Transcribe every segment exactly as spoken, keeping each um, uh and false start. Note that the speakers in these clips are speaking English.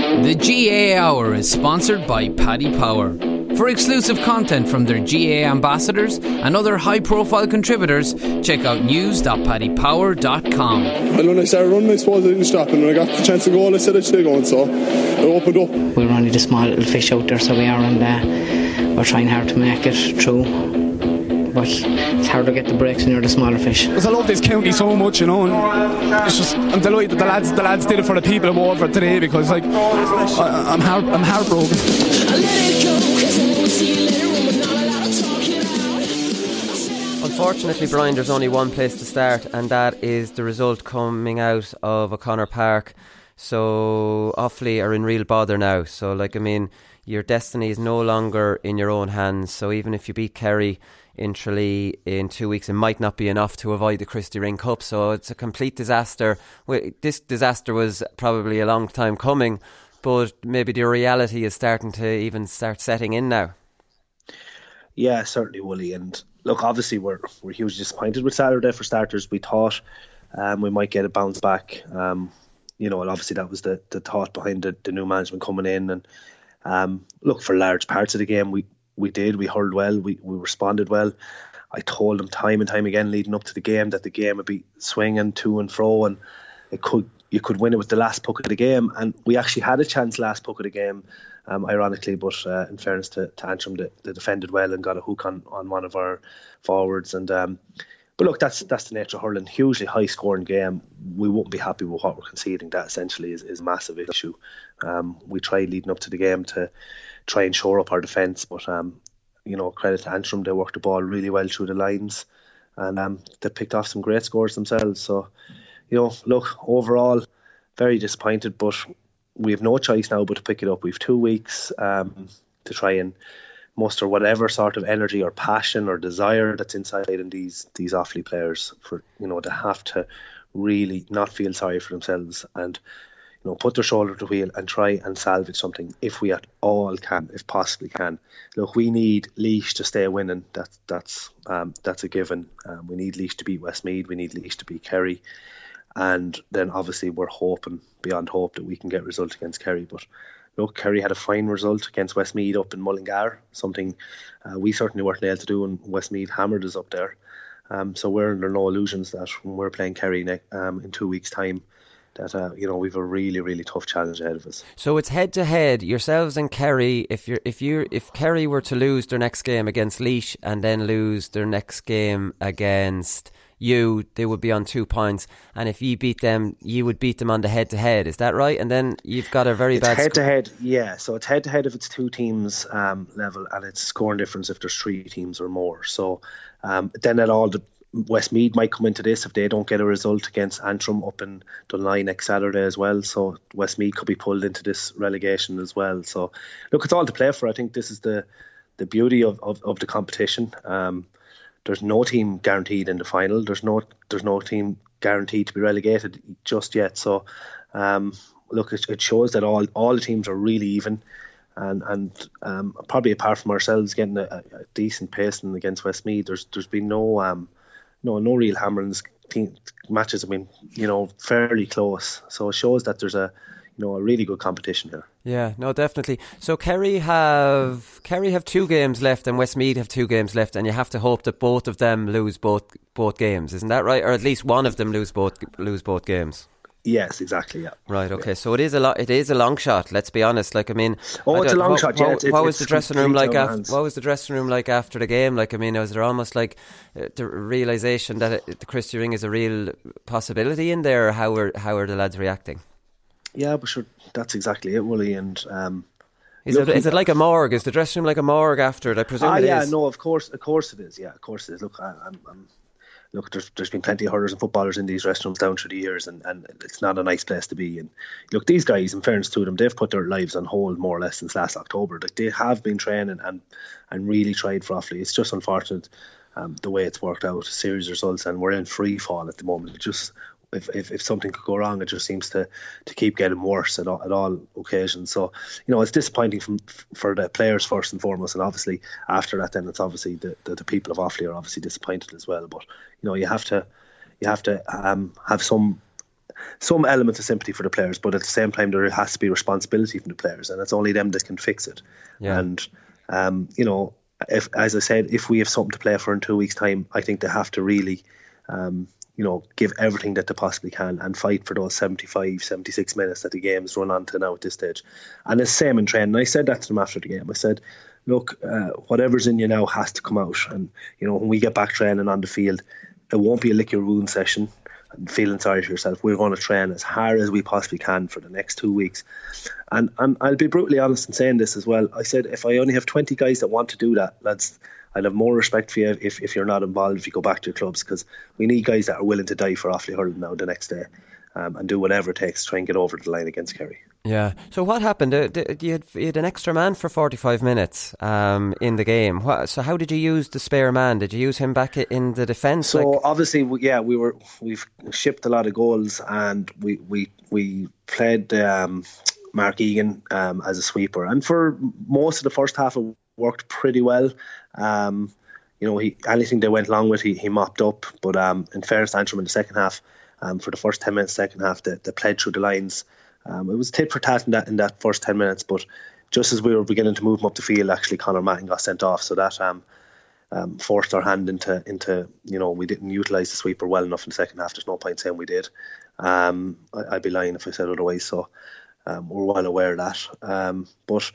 The G A A Hour is sponsored by Paddy Power. For exclusive content from their G A A ambassadors and other high-profile contributors, check out news dot paddy power dot com. And when I started running, I suppose I didn't stop, and when I got the chance to go, I said I should go, and so I opened up. We're only the small little fish out there, so we are, and uh, we're trying hard to make it through. But it's hard to get the breaks when you're the smaller fish. Because I love this county so much, you know, and it's just, I'm delighted that the lads, the lads did it for the people of Waterford today, because like I, I'm heart, I'm heartbroken. Unfortunately, Brian, there's only one place to start, and that is the result coming out of O'Connor Park. So Offaly are in real bother now. So, like, I mean, your destiny is no longer in your own hands. So even if you beat Kerry in Tralee in two weeks, it might not be enough to avoid the Christy Ring Cup. So it's a complete disaster. This disaster was probably a long time coming, but maybe the reality is starting to even start setting in now. Yeah, certainly, Wooly. And look, obviously we're we're hugely disappointed with Saturday for starters. We thought um, we might get a bounce back. Um, you know, and obviously that was the, the thought behind the, the new management coming in. And um, look, for large parts of the game, we, we did. We hurled well. We, we responded well. I told them time and time again leading up to the game that the game would be swinging to and fro, and it could you could win it with the last puck of the game. And we actually had a chance last puck of the game, um, ironically, but uh, in fairness to, to Antrim, they, they defended well and got a hook on, on one of our forwards. And um, But look, that's that's the nature of hurling. Hugely high scoring game. We won't be happy with what we're conceding. That essentially is, is a massive issue. Um, we tried leading up to the game to try and shore up our defence, but um, you know, credit to Antrim, they worked the ball really well through the lines, and um, they picked off some great scores themselves. So, you know, look, overall, very disappointed, but we have no choice now but to pick it up. We've two weeks um, to try and muster whatever sort of energy or passion or desire that's inside in these these Offaly players, for, you know, to have to really not feel sorry for themselves and, you know, put their shoulder to the wheel and try and salvage something if we at all can, if possibly can. Look, we need Laois to stay winning. That's that's um, that's a given. Um, we need Laois to beat Westmeath. We need Laois to beat Kerry, and then obviously we're hoping beyond hope that we can get a result against Kerry. But look, Kerry had a fine result against Westmeath up in Mullingar, something uh, we certainly weren't able to do, and Westmeath hammered us up there. Um, so we're under no illusions that when we're playing Kerry ne- um, in two weeks' time, that uh, you know, we've a really, really tough challenge ahead of us. So it's head to head, yourselves and Kerry. If you're, if you, if Kerry were to lose their next game against Laois and then lose their next game against you, they would be on two points, and if you beat them, you would beat them on the head to head. Is that right? And then you've got a very it's bad head to head. Yeah, so it's head to head if it's two teams um, level, and it's scoring difference if there's three teams or more. So um, then at all the Westmeath might come into this if they don't get a result against Antrim up in Dunley next Saturday as well. So Westmeath could be pulled into this relegation as well. So look, it's all to play for. I think this is the the beauty of, of, of the competition. Um, there's no team guaranteed in the final. There's no there's no team guaranteed to be relegated just yet. So um, look, it, it shows that all all the teams are really even. And and um, probably apart from ourselves getting a, a decent pacing against Westmeath, there's there's been no um no no real hammerings. Team matches have been, you know, fairly close. So it shows that there's a you know a really good competition here. Yeah, no, definitely. So Kerry have Kerry have two games left, and Westmeath have two games left, and you have to hope that both of them lose both both games. Isn't that right? Or at least one of them lose both lose both games. Yes, exactly. Yeah. Right. Okay. Yeah. So it is a lot. It is a long shot. Let's be honest. Like, I mean, oh, I it's a long what, shot. Yeah. What, it's, it's, what was it's the dressing room like after? What was the dressing room like after the game? Like, I mean, was there almost like uh, the realization that it, the Christy Ring is a real possibility in there? Or how are how are the lads reacting? Yeah, but sure, that's exactly it, Willie. And um, is it is it like a morgue? Is the dressing room like a morgue after it? I presume ah, it yeah, is. no, of course, of course it is. Yeah, of course it is. Look, I, I'm. I'm Look, there's there's been plenty of hurlers and footballers in these restrooms down through the years, and, and it's not a nice place to be. And look, these guys, in fairness to them, they've put their lives on hold more or less since last October. Like, they have been training and and really tried for Offaly. It's just unfortunate um, the way it's worked out. Series results, and we're in free fall at the moment. It just if, if if something could go wrong, it just seems to, to keep getting worse at all, at all occasions. So, you know, it's disappointing from, for the players first and foremost, and obviously after that, then it's obviously the, the, the people of Offaly are obviously disappointed as well. But you know, you have to you have to um, have some some element of sympathy for the players, but at the same time there has to be responsibility from the players, and it's only them that can fix it. Yeah. And um, you know, if, as I said, if we have something to play for in two weeks' time, I think they have to really, um, you know, give everything that they possibly can and fight for those seventy-five, seventy-six minutes that the game's run on to now at this stage. And it's the same in training. I said that to them after the game. I said, look, uh, whatever's in you now has to come out. And, you know, when we get back training on the field, it won't be a lick your wound session and feeling sorry for yourself. We're going to train as hard as we possibly can for the next two weeks. And, and I'll be brutally honest in saying this as well. I said, if I only have twenty guys that want to do that, lads, I'd have more respect for you if, if you're not involved, if you go back to your clubs, because we need guys that are willing to die for Offaly hurling now the next day, um, and do whatever it takes to try and get over the line against Kerry. Yeah. So what happened? Uh, you, had, you had an extra man for forty-five minutes um, in the game. What, so how did you use the spare man? Did you use him back in the defence? So like? obviously, yeah, we were we've shipped a lot of goals, and we we we played um, Mark Egan um, as a sweeper, and for most of the first half it worked pretty well. Um, you know, he anything they went along with, he, he mopped up. But um, in fairness to Antrim in the second half, um, for the first ten minutes, second half, they, they played through the lines. Um, it was tit for tat in that in that first ten minutes. But just as we were beginning to move them up the field, actually Conor Mattin got sent off, so that um, um, forced our hand into into you know we didn't utilise the sweeper well enough in the second half. There's no point saying we did. Um, I, I'd be lying if I said otherwise. So um, we're well aware of that. Um, but.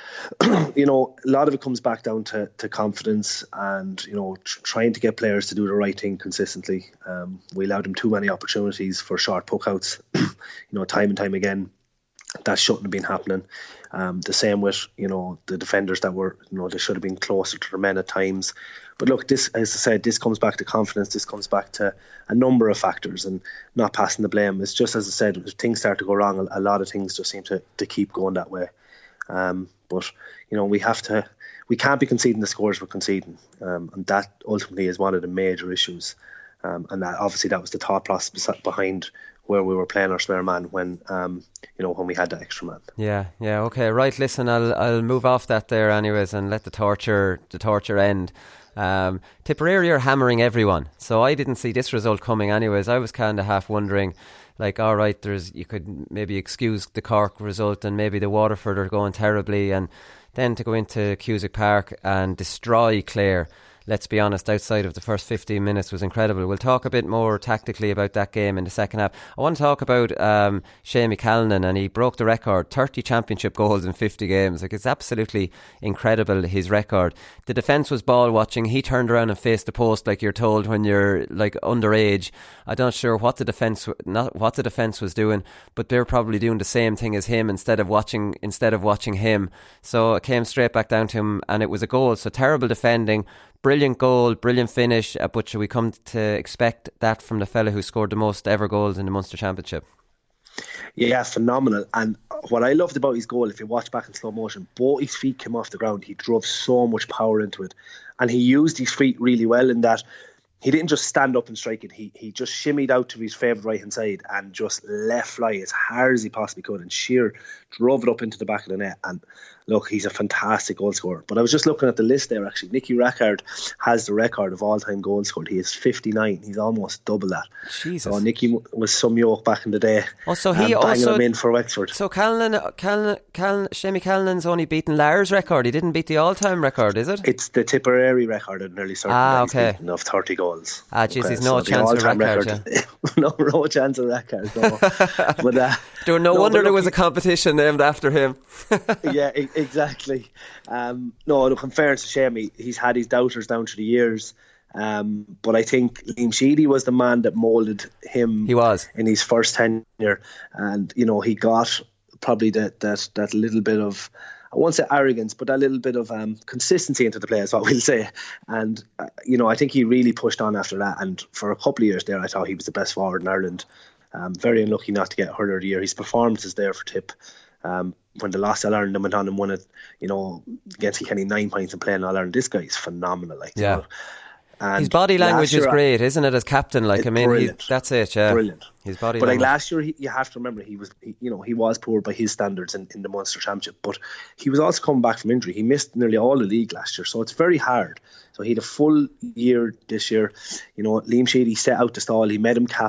You know, a lot of it comes back down to, to confidence and, you know, tr- trying to get players to do the right thing consistently. Um, we allowed them too many opportunities for short puckouts, you know, time and time again. That shouldn't have been happening. Um, the same with, you know, the defenders that were, you know, they should have been closer to their men at times. But look, this, as I said, this comes back to confidence. This comes back to a number of factors and not passing the blame. It's just, as I said, if things start to go wrong, a, a lot of things just seem to, to keep going that way. Um, but you know, we have to, we can't be conceding the scores we're conceding, um, and that ultimately is one of the major issues. Um, and that obviously that was the thought process behind where we were playing our spare man when, um, you know, when we had that extra man. Yeah, yeah, okay, right. Listen, I'll I'll move off that there, anyways, and let the torture the torture end. Um, Tipperary are hammering everyone, so I didn't see this result coming, anyways. I was kind of half wondering. Like, all right, there's you could maybe excuse the Cork result and maybe the Waterford are going terribly, and then to go into Cusack Park and destroy Clare, let's be honest, outside of the first fifteen minutes was incredible. We'll talk a bit more tactically about that game in the second half. I want to talk about um, Seamie Callanan, and he broke the record, thirty championship goals in fifty games. Like, it's absolutely incredible, his record. The defence was ball watching. He turned around and faced the post like you're told when you're like underage. I'm not sure what the defence not what the defence was doing, but they're probably doing the same thing as him instead of watching instead of watching him. So it came straight back down to him, and it was a goal. So terrible defending. Brilliant goal, brilliant finish, uh, but should we come to expect that from the fella who scored the most ever goals in the Munster Championship? Yeah, phenomenal. And what I loved about his goal, if you watch back in slow motion, both his feet came off the ground. He drove so much power into it. And he used his feet really well in that he didn't just stand up and strike it. He he just shimmied out to his favourite right-hand side and just let fly as hard as he possibly could. And sheer drove it up into the back of the net. And look, he's a fantastic goal scorer. But I was just looking at the list there, actually. Nicky Rackard has the record of all-time goals scored. He is fifty-nine. He's almost double that. Jesus. So Nicky was some yoke back in the day. Oh, so he um, also... him in for Wexford. So Callanan, Callanan, Callanan, Seamie Callanan's only beaten Lars' record. He didn't beat the all-time record, is it? It's the Tipperary record, I'm nearly certain ah, that okay. he's beaten of thirty goals. Ah, jeez, okay, he's no so chance of record, record yeah. no, no chance of record, no. but, uh, no, no wonder look, there was a competition named after him. yeah, e- exactly. Um, no, look, in fairness to Seamie, he's had his doubters down through the years. Um, but I think Liam Sheedy was the man that moulded him. He was in his first tenure, and you know he got probably that that that little bit of, I won't say arrogance, but that little bit of um, consistency into the play is what we'll say. And uh, you know I think he really pushed on after that. And for a couple of years there, I thought he was the best forward in Ireland. Um, very unlucky not to get hurler of the year. His performances there for Tip. Um, when they lost All Ireland and went on and won it, you know, against Kenny, nine points and playing All Ireland. This guy is phenomenal. Like, yeah. You know? And his body language is year, great, isn't it? As captain, like I mean, he, that's it. Yeah, brilliant. His body. But language. like last year, he, you have to remember he was, he, you know, he was poor by his standards in, in the Munster Championship. But he was also coming back from injury. He missed nearly all the league last year, so it's very hard. So he had a full year this year. You know, Liam Sheedy set out the stall. He made him captain.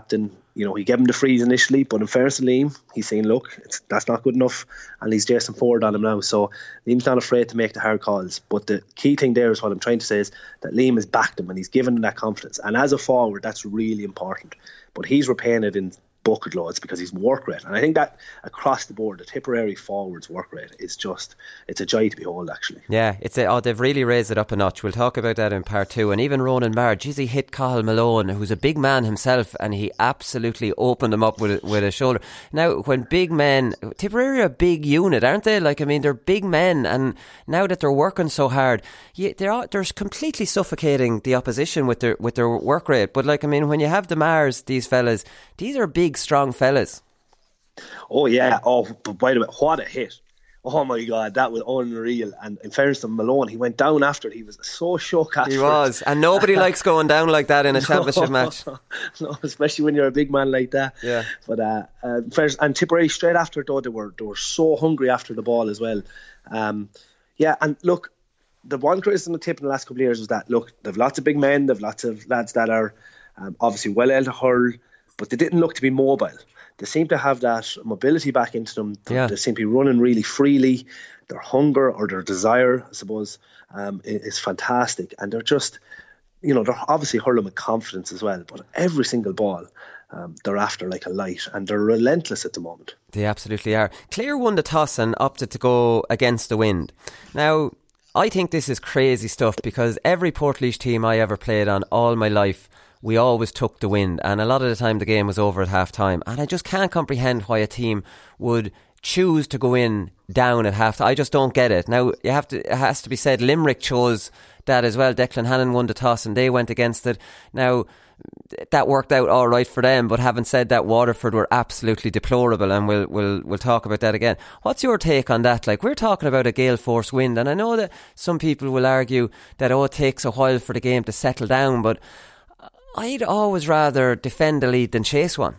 you know, he gave him the freeze initially, but in fairness to Liam, he's saying, look, it's, that's not good enough, and he's Jason Ford on him now. So Liam's not afraid to make the hard calls. But the key thing there is what I'm trying to say is that Liam has backed him and he's given him that confidence. And as a forward, that's really important. But he's repaying it in bucket loads because his work rate, and I think that across the board the Tipperary forwards work rate is just, it's a joy to behold actually. Yeah, it's a, oh, they've really raised it up a notch. We'll talk about that in part two. And even Ronan Marr, geez, he hit Cathal Malone, who's a big man himself, and he absolutely opened him up with a, with a shoulder. Now when big men, Tipperary are a big unit, aren't they? Like, I mean, they're big men, and now that they're working so hard, yeah, they're they're completely suffocating the opposition with their with their work rate. But like, I mean, when you have the Mars, these fellas, these are big, strong fellas. Oh yeah. Oh, but by the way, what a hit. Oh my God, that was unreal. And in fairness to Malone, he went down after it. He was so shook after. He was, and nobody likes going down like that in a no, championship match. No, especially when you're a big man like that. Yeah. But uh, uh first, and Tipperary straight after it, though, they were they were so hungry after the ball as well. Um, yeah, and look, the one criticism of Tip in the last couple of years was that, look, they've lots of big men, they've lots of lads that are um, obviously well able to hurl, but they didn't look to be mobile. They seem to have that mobility back into them. Yeah. They seem to be running really freely. Their hunger or their desire, I suppose, um, is fantastic. And they're just, you know, they're obviously hurling with confidence as well. But every single ball, um, they're after like a light. And they're relentless at the moment. They absolutely are. Clare won the toss and opted to go against the wind. Now, I think this is crazy stuff because every Portlaoise team I ever played on all my life, we always took the wind, and a lot of the time the game was over at half time, and I just can't comprehend why a team would choose to go in down at half time. I just don't get it. Now, you have to, it has to be said, Limerick chose that as well. Declan Hannon won the toss and they went against it. Now, that worked out all right for them, but having said that, Waterford were absolutely deplorable, and we'll we'll we'll talk about that again. What's your take on that? Like, we're talking about a gale force wind, and I know that some people will argue that, oh, it takes a while for the game to settle down, but I'd always rather defend a lead than chase one.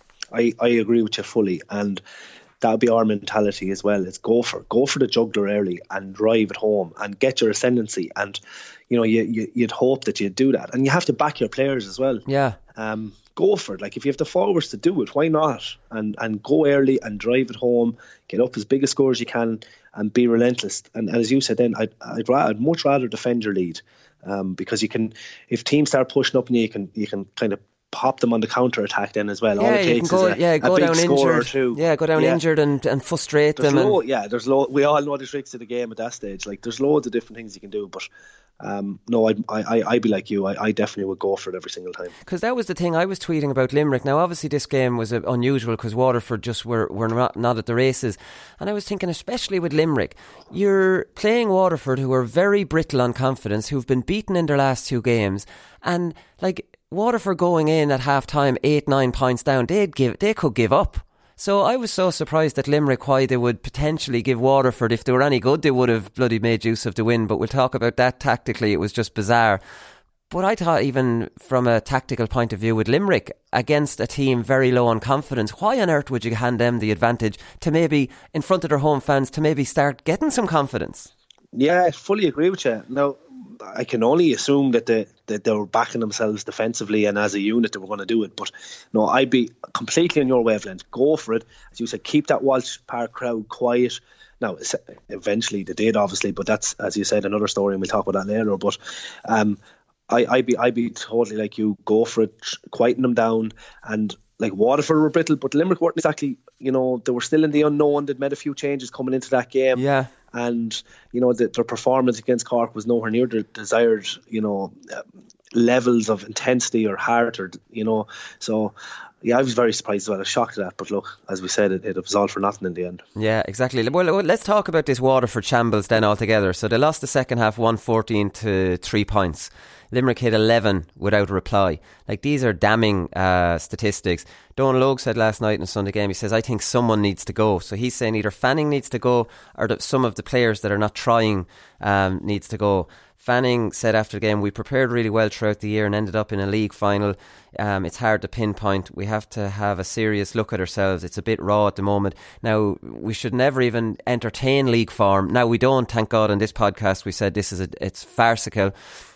I, I agree with you fully, and that'll be our mentality as well. It's go for go for the juggler early and drive it home and get your ascendancy. And you know, you, you you'd hope that you'd do that, and you have to back your players as well. Yeah. Um, go for it. Like, if you have the forwards to do it, why not? And and go early and drive it home. Get up as big a score as you can and be relentless. And, and as you said, then I'd I'd, ra- I'd much rather defend your lead. Um, because you can, if teams start pushing up on you, you can you can kind of pop them on the counter attack then as well. Yeah, All it you takes can go, is a, yeah, go a big down score injured. or two. Yeah, go down yeah. injured and, and frustrate there's them. Lo- and yeah, there's lo- we all know the tricks of the game at that stage. Like, there's loads of different things you can do, but um, no, I'd, I, I, I'd be like you. I, I definitely would go for it every single time. Because that was the thing I was tweeting about Limerick. Now, obviously, this game was uh, unusual because Waterford just were, were not, not at the races. And I was thinking, especially with Limerick, you're playing Waterford, who are very brittle on confidence, who've been beaten in their last two games. And, like, Waterford going in at half time, eight, nine points down, they'd give, they could give up. So I was so surprised at Limerick why they would potentially give Waterford, if they were any good, they would have bloody made use of the win. But we'll talk about that tactically. It was just bizarre. But I thought, even from a tactical point of view with Limerick, against a team very low on confidence, why on earth would you hand them the advantage to maybe, in front of their home fans, to maybe start getting some confidence? Yeah, I fully agree with you. Now, I can only assume that they, that they were backing themselves defensively and as a unit they were going to do it. But no, I'd be completely on your wavelength. Go for it. As you said, keep that Walsh Park crowd quiet. Now, eventually they did, obviously, but that's, as you said, another story, and we'll talk about that later. But um, I, I'd be I'd be totally like you. Go for it, quieten them down. And like, Waterford were brittle, but Limerick weren't exactly, you know, they were still in the unknown. They'd made a few changes coming into that game. Yeah. And, you know, the, their performance against Cork was nowhere near the desired, you know, uh, levels of intensity or heart, or, you know. So, yeah, I was very surprised as well. I was shocked at that. But look, as we said, it, it was all for nothing in the end. Yeah, exactly. Well, let's talk about this Waterford shambles then altogether. So they lost the second half one fourteen to three points. Limerick hit eleven without a reply. Like, these are damning uh, statistics. Donal Logue said last night in the Sunday game, he says, I think someone needs to go. So he's saying either Fanning needs to go, or that some of the players that are not trying um, needs to go. Fanning said after the game, we prepared really well throughout the year and ended up in a league final. Um, it's hard to pinpoint. We have to have a serious look at ourselves. It's a bit raw at the moment. Now, we should never even entertain league form. Now, we don't, thank God, on this podcast. We said this is a, it's farcical.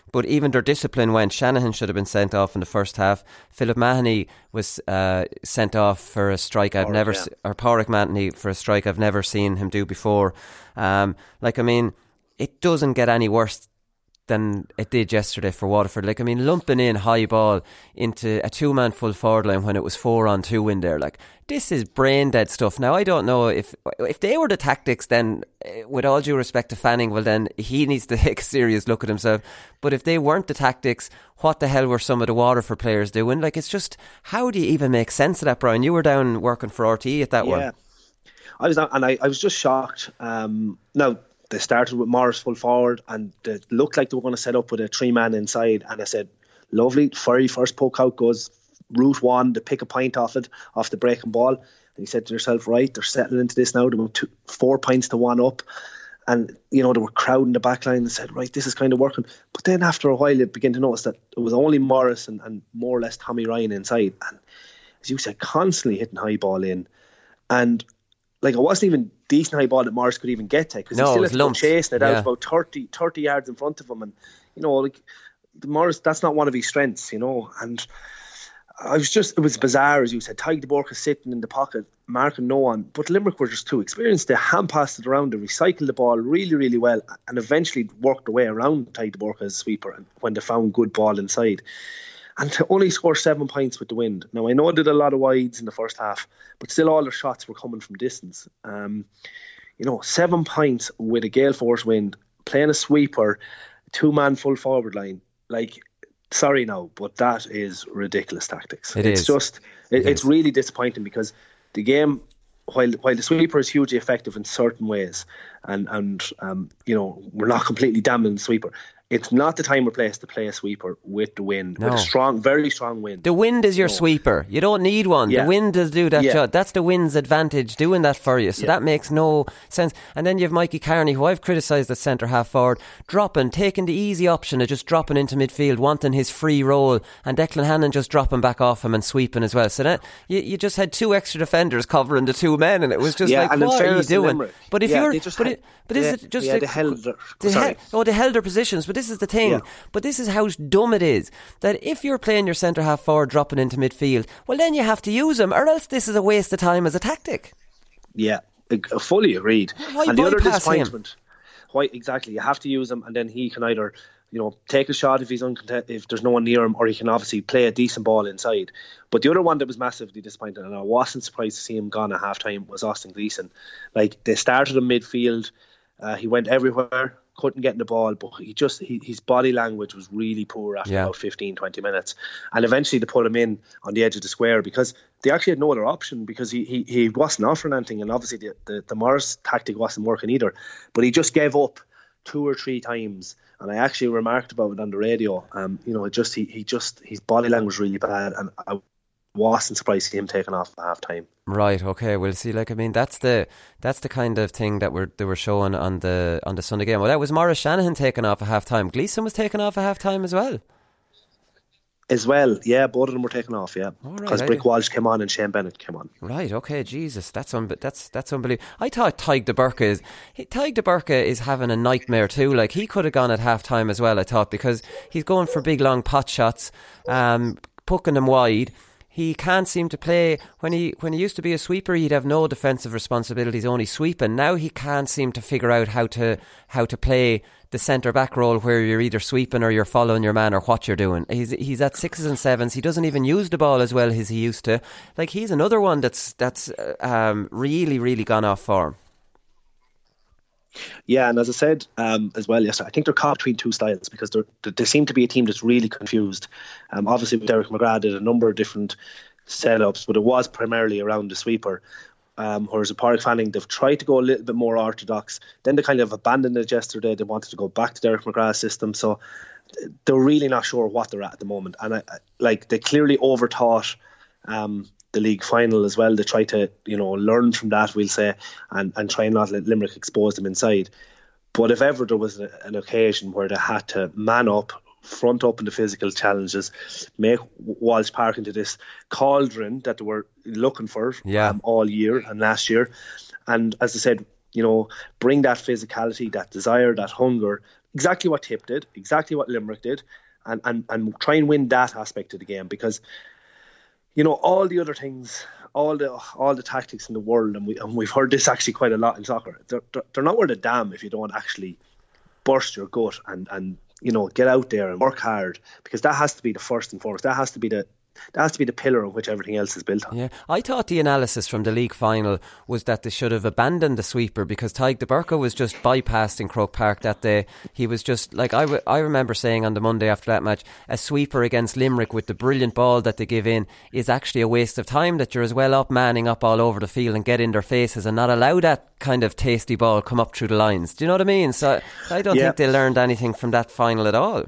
but even their discipline went. Shanahan should have been sent off in the first half. Philip Mahoney was uh, sent off for a strike I've Porrick, never, yeah. se- or Porrick Mahoney for a strike I've never seen him do before. Um, like I mean, it doesn't get any worse than it did yesterday for Waterford. Like, I mean, lumping in high ball into a two-man full forward line when it was four on two in there, like, this is brain dead stuff. Now, I don't know if if they were the tactics, then with all due respect to Fanning, well then he needs to take a serious look at himself. But if they weren't the tactics, what the hell were some of the Waterford players doing? Like, it's just, how do you even make sense of that, Brian? You were down working for R T E at that yeah. one. Yeah, I was not, and I, I was just shocked. Um, now, they started with Morris full forward and it looked like they were going to set up with a three man inside, and I said, lovely, very first poke out goes route one to pick a point off it, off the breaking ball. And you said to yourself, right, they're settling into this now, they were two, four points to one up, and you know they were crowding the back line and said, right, this is kind of working. But then after a while you begin to notice that it was only Morris and, and more or less Tommy Ryan inside, and as you said, constantly hitting high ball in. And like, it wasn't even decent high ball that Morris could even get to, because no, he still had to go chasing it yeah. out about thirty, thirty yards in front of him. And, you know, like, Morris, that's not one of his strengths, you know. And I was just, it was bizarre, as you said. Tadhg de Búrca sitting in the pocket, marking no one. But Limerick were just too experienced. They hand passed it around, they recycled the ball really, really well, and eventually worked their way around Tadhg de Búrca as a sweeper when they found good ball inside. And to only score seven points with the wind. Now, I know I did a lot of wides in the first half, but still all their shots were coming from distance. Um, you know, seven points with a gale force wind, playing a sweeper, two-man full forward line. Like, sorry now, but that is ridiculous tactics. It it's is. just, it, it it's is. really disappointing, because the game, while while the sweeper is hugely effective in certain ways, and, and um, you know, we're not completely damning the sweeper, it's not the time or place to play a sweeper with the wind, no. with a strong, very strong wind. The wind is your no. sweeper. You don't need one. Yeah. The wind does do that yeah. job. That's the wind's advantage, doing that for you. So yeah. that makes no sense. And then you have Mikey Carney, who I've criticised at centre half forward, dropping, taking the easy option of just dropping into midfield, wanting his free role, and Declan Hannon just dropping back off him and sweeping as well. So that you, you just had two extra defenders covering the two men, and it was just yeah, like, and what are you doing? Limerick, but if yeah, you're, but, had, it, but is yeah, it just yeah, a, they held their, they sorry. he, oh, they held their positions, but this is the thing. Yeah. But this is how dumb it is, that if you're playing your centre half forward dropping into midfield, well then you have to use him, or else this is a waste of time as a tactic. Yeah, fully agreed. Why and the other bypass disappointment, him? why exactly? You have to use him, and then he can either, you know, take a shot if he's uncontent- if there's no one near him, or he can obviously play a decent ball inside. But the other one that was massively disappointing, and I wasn't surprised to see him gone at half time, was Austin Gleeson. Like, they started in midfield, uh, he went everywhere, couldn't get in the ball, but he just he, his body language was really poor after yeah. about fifteen, twenty minutes, and eventually they put him in on the edge of the square, because they actually had no other option, because he he, he wasn't offering anything, and obviously the, the, the Morris tactic wasn't working either, but he just gave up two or three times, and I actually remarked about it on the radio. Um, you know, it just he, he just his body language was really bad, and I wasn't surprised to see him taken off at half time. Right, okay. Well, see, like, I mean, that's the that's the kind of thing that we're they were showing on the on the Sunday game. Well, that was Maurice Shanahan taken off at half time. Gleeson was taken off at half time as well. As well, yeah, both of them were taken off, yeah, because right, Brick Walsh came on and Shane Bennett came on. Right, okay, Jesus, that's un- that's that's unbelievable. I thought Tadhg de Búrca is he, Tadhg de Búrca is having a nightmare too. Like, he could have gone at half time as well, I thought, because he's going for big long pot shots, um, pucking them wide. He can't seem to play. When he when he used to be a sweeper, he'd have no defensive responsibilities, only sweeping. Now he can't seem to figure out how to how to play the centre back role, where you're either sweeping or you're following your man, or what you're doing. He's he's at sixes and sevens. He doesn't even use the ball as well as he used to. Like, he's another one that's that's um, really really gone off form. Yeah, and as I said um, as well yesterday, I think they're caught between two styles, because they they seem to be a team that's really confused. Um, obviously, Derek McGrath did a number of different setups, but it was primarily around the sweeper. Um, whereas at Porrick Fanning, they've tried to go a little bit more orthodox. Then they kind of abandoned it yesterday. They wanted to go back to Derek McGrath's system. So they're really not sure what they're at at the moment. And I, I, like they clearly overthought um, the league final as well. They try to, you know, learn from that, we'll say, and, and try and not let Limerick expose them inside. But if ever there was a, an occasion where they had to man up, front up in the physical challenges, make Walsh Park into this cauldron that they were looking for yeah. um, all year and last year, and as I said, you know, bring that physicality, that desire, that hunger, exactly what Tip did, exactly what Limerick did, and, and, and try and win that aspect of the game, because, you know, all the other things, all the all the tactics in the world, and, we, and we've heard this actually quite a lot in soccer, they're, they're, they're not worth a damn if you don't actually burst your gut and, and, you know, get out there and work hard, because that has to be the first and foremost. That has to be the That has to be the pillar on which everything else is built on. Yeah, I thought the analysis from the league final was that they should have abandoned the sweeper, because Tadhg de Búrca was just bypassed in Croke Park that day. He was just, like, I, w- I remember saying on the Monday after that match, a sweeper against Limerick with the brilliant ball that they give in is actually a waste of time, that you're as well up manning up all over the field and get in their faces and not allow that kind of tasty ball come up through the lines. Do you know what I mean? So I don't yeah. think they learned anything from that final at all.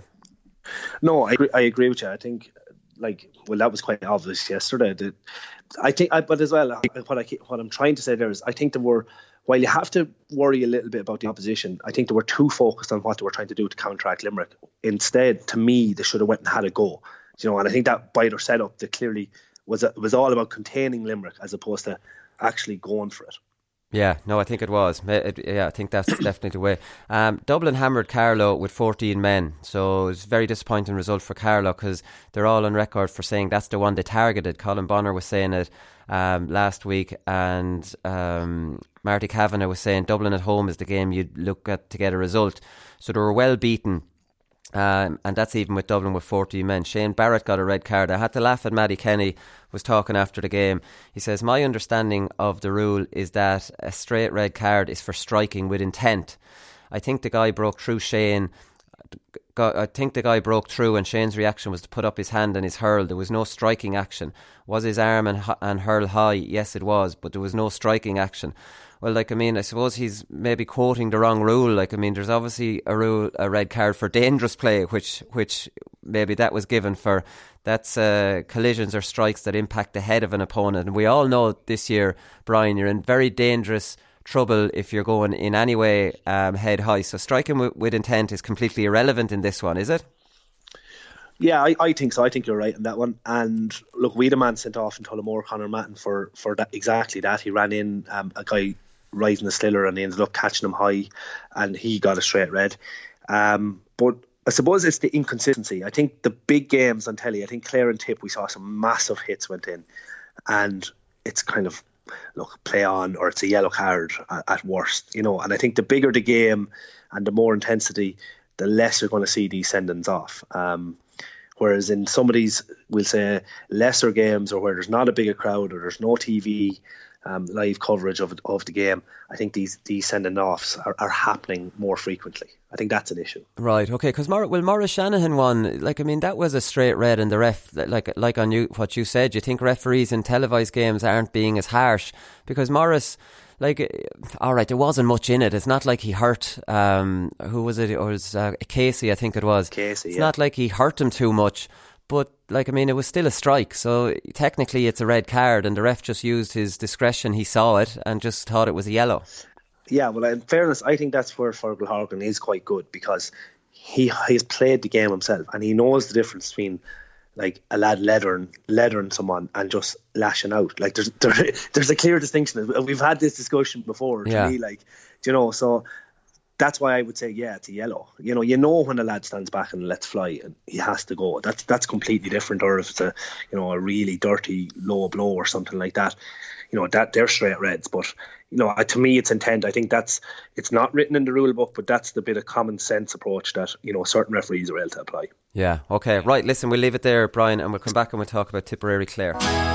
No, I agree, I agree with you. I think, like, well, that was quite obvious yesterday. That I think, I, but as well, what I what I'm trying to say there is, I think they were, while you have to worry a little bit about the opposition, I think they were too focused on what they were trying to do to counteract Limerick. Instead, to me, they should have went and had a go. You know, and I think that by their setup, they clearly was it was all about containing Limerick as opposed to actually going for it. Yeah, no, I think it was. It, yeah, I think that's definitely the way. Um, Dublin hammered Carlow with fourteen men, so it was a very disappointing result for Carlow, because they're all on record for saying that's the one they targeted. Colin Bonner was saying it um, last week, and um, Marty Kavanagh was saying Dublin at home is the game you'd look at to get a result. So they were well beaten. Um, and that's even with Dublin with fourteen men. Shane Barrett got a red card. I had to laugh at Matty Kenny was talking after the game. He says, my understanding of the rule is that a straight red card is for striking with intent. I think the guy broke through Shane I think the guy broke through, and Shane's reaction was to put up his hand and his hurl. There was no striking action. Was his arm and, and hurl high? Yes, it was, but there was no striking action. Well, like, I mean, I suppose he's maybe quoting the wrong rule. Like, I mean, there's obviously a rule, a red card for dangerous play, which which maybe that was given for. That's uh, collisions or strikes that impact the head of an opponent. And we all know this year, Brian, you're in very dangerous trouble if you're going in any way um, head high. So striking with, with intent is completely irrelevant in this one, is it? Yeah, I, I think so. I think you're right on that one. And look, Wiedemann sent off in Tullamore Conor Mattin for, for that, exactly that. He ran in um, a guy rising the sliller and he ended up catching him high and he got a straight red. Um, but I suppose it's the inconsistency. I think the big games on telly, I think Clare and Tip, we saw some massive hits went in. And it's kind of, look, play on, or it's a yellow card at, at worst, you know. And I think the bigger the game and the more intensity, the less you're going to see these send-ins off. Um, whereas in some of these, we'll say, lesser games, or where there's not a bigger crowd or there's no T V um, live coverage of of the game, I think these these sending offs are, are happening more frequently. I think that's an issue. Right, okay, because Mor- well, Maurice Shanahan won, like, I mean, that was a straight red, and the ref, like like on you, what you said, you think referees in televised games aren't being as harsh, because Maurice, like, all right, there wasn't much in it. It's not like he hurt, um, who was it? It was uh, Casey, I think it was. Casey, It's yeah. not like he hurt him too much, but, like, I mean, it was still a strike, so technically it's a red card, and the ref just used his discretion. He saw it and just thought it was a yellow. Yeah, well, in fairness, I think that's where Fergal Horgan is quite good, because he he's played the game himself and he knows the difference between, like, a lad leathering, leathering someone and just lashing out. Like, there's there, there's a clear distinction. We've had this discussion before. To Yeah. me, like, you know, so that's why I would say, yeah, it's a yellow. You know, you know when a lad stands back and lets fly, and he has to go. That's that's completely different. Or if it's a, you know, a really dirty low blow or something like that, you know, that they're straight reds. But, you know, to me, it's intent. I think that's, it's not written in the rule book, but that's the bit of common sense approach that, you know, certain referees are able to apply. Yeah, okay, right, listen, we'll leave it there, Brian, and we'll come back and we'll talk about Tipperary Clare.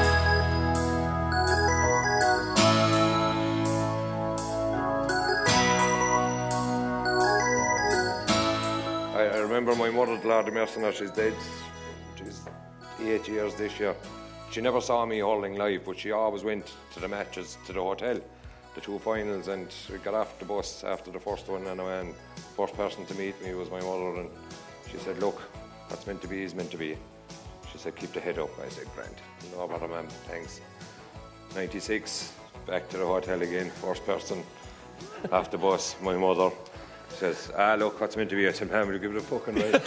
I remember my mother, Lady Mercenaire, she's dead. She's eight years this year. She never saw me hurling live, but she always went to the matches, to the hotel, the two finals, and we got off the bus after the first one, and the first person to meet me was my mother, and she said, look, what's meant to be is meant to be. She said, keep the head up. I said, grand. No bother, ma'am, thanks. ninety-six, back to the hotel again, first person off the bus, my mother. She says, ah, look, what's meant to be? I said, ma'am, will you give it a fucking right?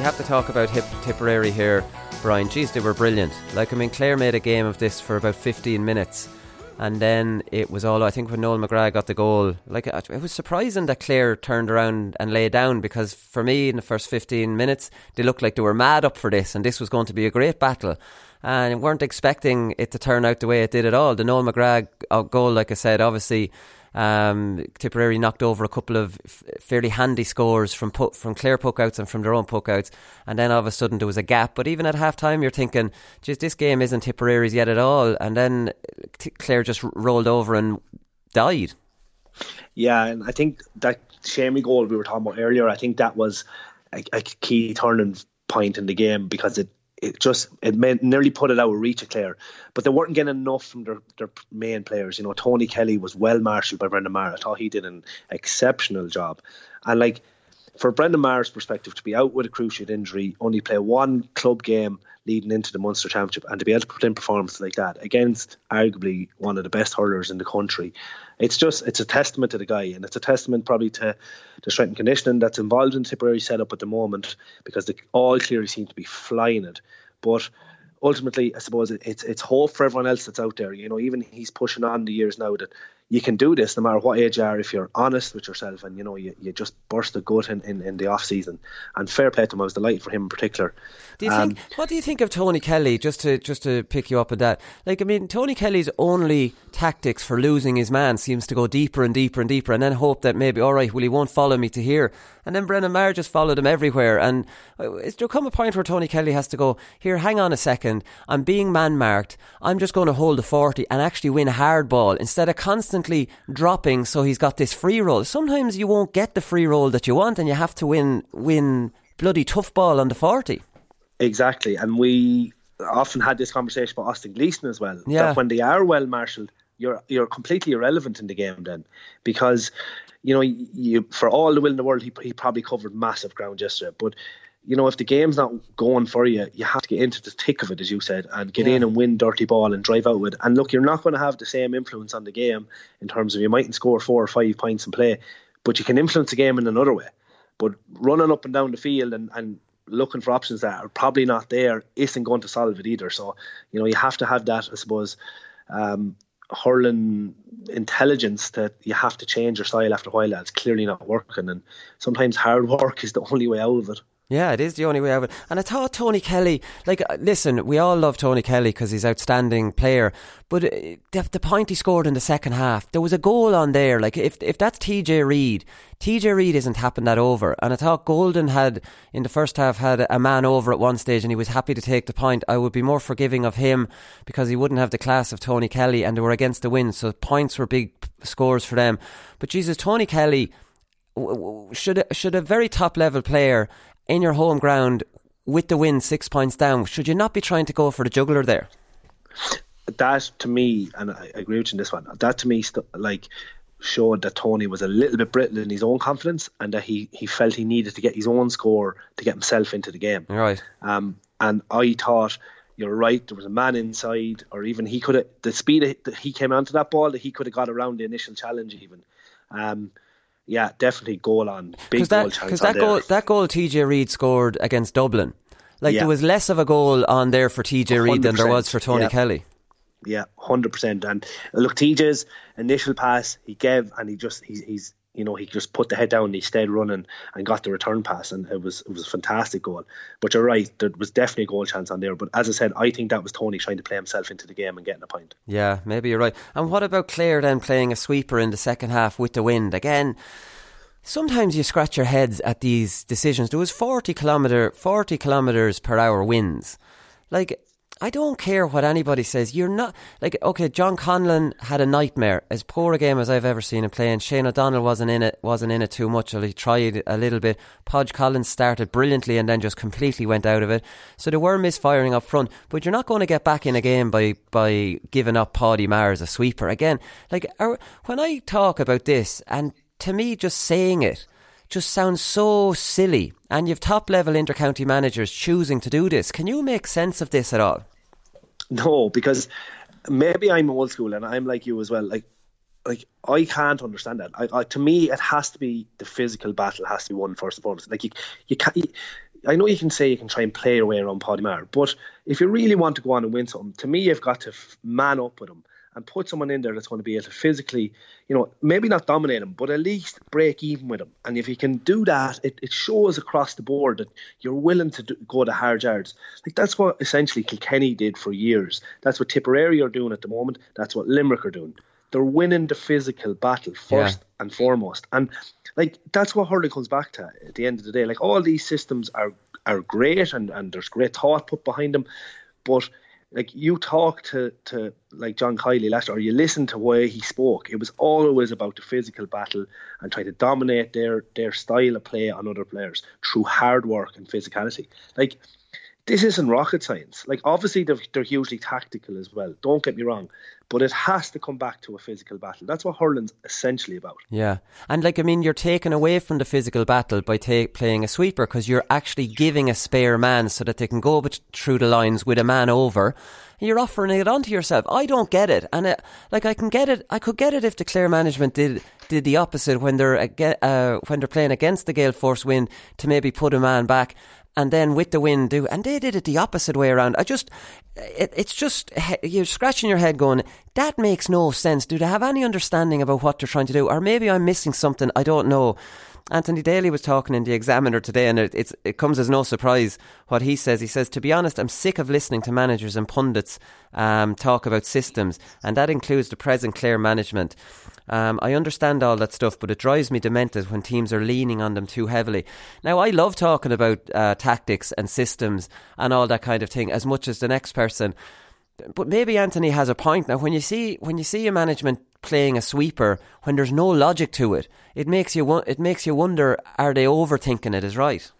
have to talk about Hip- Tipperary here, Brian. Geez, they were brilliant. Like, I mean, Clare made a game of this for about fifteen minutes. And then it was all, I think when Noel McGrath got the goal, like, it was surprising that Clare turned around and lay down, because for me in the first fifteen minutes they looked like they were mad up for this and this was going to be a great battle, and weren't expecting it to turn out the way it did at all. The Noel McGrath goal, like I said, obviously um, Tipperary knocked over a couple of f- fairly handy scores from pu- from Clare puckouts and from their own puckouts, and then all of a sudden there was a gap. But even at half time you're thinking, geez, this game isn't Tipperary's yet at all, and then T- Clare just r- rolled over and died. Yeah, and I think that Shamey goal we were talking about earlier, I think that was a, a key turning point in the game, because it it just it made, nearly put it out of reach of Clare, but they weren't getting enough from their, their main players. You know, Tony Kelly was well marshalled by Brendan Maher. I thought he did an exceptional job, and like for Brendan Maher's perspective, to be out with a cruciate injury, only play one club game leading into the Munster Championship, and to be able to put in performances like that against arguably one of the best hurlers in the country, it's just it's a testament to the guy, and it's a testament probably to the strength and conditioning that's involved in Tipperary setup at the moment, because they all clearly seem to be flying it. But ultimately, I suppose it's it's hope for everyone else that's out there. You know, even he's pushing on the years now that you can do this no matter what age you are, if you're honest with yourself and, you know, you, you just burst a gut in, in, in the off season. And fair play to him. I was delighted for him in particular. Do you um, think? What do you think of Tony Kelly? Just to just to pick you up on that, like, I mean, Tony Kelly's only tactics for losing his man seems to go deeper and deeper and deeper, and then hope that maybe, all right, well, he won't follow me to here, and then Brendan Maher just followed him everywhere. And is there come a point where Tony Kelly has to go, here, hang on a second, I'm being man marked, I'm just going to hold the forty and actually win a hard ball instead of constantly dropping, so he's got this free roll. Sometimes you won't get the free roll that you want, and you have to win win bloody tough ball on the forty. Exactly, and we often had this conversation about Austin Gleeson as well. Yeah. That when they are well marshalled, you're you're completely irrelevant in the game then, because you know you for all the will in the world, he he probably covered massive ground yesterday, but you know, if the game's not going for you, you have to get into the thick of it, as you said, and get yeah. in and win dirty ball and drive out with it. And look, you're not going to have the same influence on the game in terms of you mightn't score four or five points in play, but you can influence the game in another way. But running up and down the field and, and looking for options that are probably not there isn't going to solve it either. So, you know, you have to have that, I suppose, um, hurling intelligence that you have to change your style after a while. That's clearly not working, and sometimes hard work is the only way out of it. Yeah, it is the only way out of it. And I thought Tony Kelly, like, listen, we all love Tony Kelly because he's an outstanding player, but the, the point he scored in the second half, there was a goal on there. Like, if if that's T J Reid, T J Reid isn't tapping that over. And I thought Golden had, in the first half, had a man over at one stage and he was happy to take the point. I would be more forgiving of him because he wouldn't have the class of Tony Kelly, and they were against the wind, so points were big scores for them. But Jesus, Tony Kelly, should should a very top level player in your home ground with the win six points down, should you not be trying to go for the jugular there? That to me, and I agree with you in this one, that to me st- like showed that Tony was a little bit brittle in his own confidence, and that he, he felt he needed to get his own score to get himself into the game. Right. Um, and I thought, you're right, there was a man inside, or even he could have, the speed that he came onto that ball, that he could have got around the initial challenge even. Um, Yeah, definitely goal on. Big that, goal chance Because that on goal, there. that goal T J Reid scored against Dublin, like yeah. there was less of a goal on there for T J Reid than there was for Tony yeah. Kelly. Yeah, one hundred percent. And look, T J's initial pass, he gave, and he just, he, he's, you know, he just put the head down and he stayed running and got the return pass, and it was it was a fantastic goal. But you're right, there was definitely a goal chance on there. But as I said, I think that was Tony trying to play himself into the game and getting a point. Yeah, maybe you're right. And what about Clare then playing a sweeper in the second half with the wind? Again, sometimes you scratch your heads at these decisions. There was forty kilometre, forty kilometres per hour winds. Like, I don't care what anybody says. You're not, like, okay, John Conlon had a nightmare, as poor a game as I've ever seen him play, and Shane O'Donnell wasn't in it, wasn't in it too much, or he tried a little bit. Podge Collins started brilliantly and then just completely went out of it. So there were misfiring up front, but you're not going to get back in a game by, by giving up Paddy Maher as a sweeper. Again, like, our, when I talk about this, and to me, just saying it just sounds so silly. And you've top level intercounty managers choosing to do this. Can you make sense of this at all? No, because maybe I'm old school and I'm like you as well. Like, like I can't understand that. I, I, to me, it has to be the physical battle has to be won first and foremost. Like you, you can't. You, I know you can say you can try and play your way around Paddy Power, but if you really want to go on and win something, to me, you've got to f- man up with them and put someone in there that's going to be able to physically, you know, maybe not dominate them, but at least break even with them. And if you can do that, it, it shows across the board that you're willing to do, go the hard yards. Like, that's what essentially Kilkenny did for years. That's what Tipperary are doing at the moment. That's what Limerick are doing. They're winning the physical battle first yeah. and foremost. And like, that's what hurling comes back to at the end of the day. Like, all these systems are are great, and, and there's great thought put behind them. But like, you talk to, to like John Kiley last year, or you listen to why he spoke, it was always about the physical battle and trying to dominate their, their style of play on other players through hard work and physicality. Like, this isn't rocket science. Like, obviously they're, they're hugely tactical as well, don't get me wrong, but it has to come back to a physical battle. That's what hurling's essentially about. Yeah, and like, I mean, you're taken away from the physical battle by ta- playing a sweeper, because you're actually giving a spare man so that they can go bet- through the lines with a man over. You're offering it onto yourself. I don't get it, and it, like, I can get it. I could get it if the Clare management did did the opposite when they're uh, when they're playing against the gale force wind, to maybe put a man back. And then with the wind do, and they did it the opposite way around. I just, it, it's just, you're scratching your head going, that makes no sense. Do they have any understanding about what they're trying to do? Or maybe I'm missing something, I don't know. Anthony Daly was talking in the Examiner today, and it, it's, it comes as no surprise what he says. He says, to be honest, I'm sick of listening to managers and pundits um, talk about systems, and that includes the present Clare management. Um, I understand all that stuff, but it drives me demented when teams are leaning on them too heavily. Now, I love talking about uh, tactics and systems and all that kind of thing as much as the next person. But maybe Anthony has a point. Now, when you see when you see a management playing a sweeper when there's no logic to it, it makes you it makes you wonder: are they overthinking it? Is right?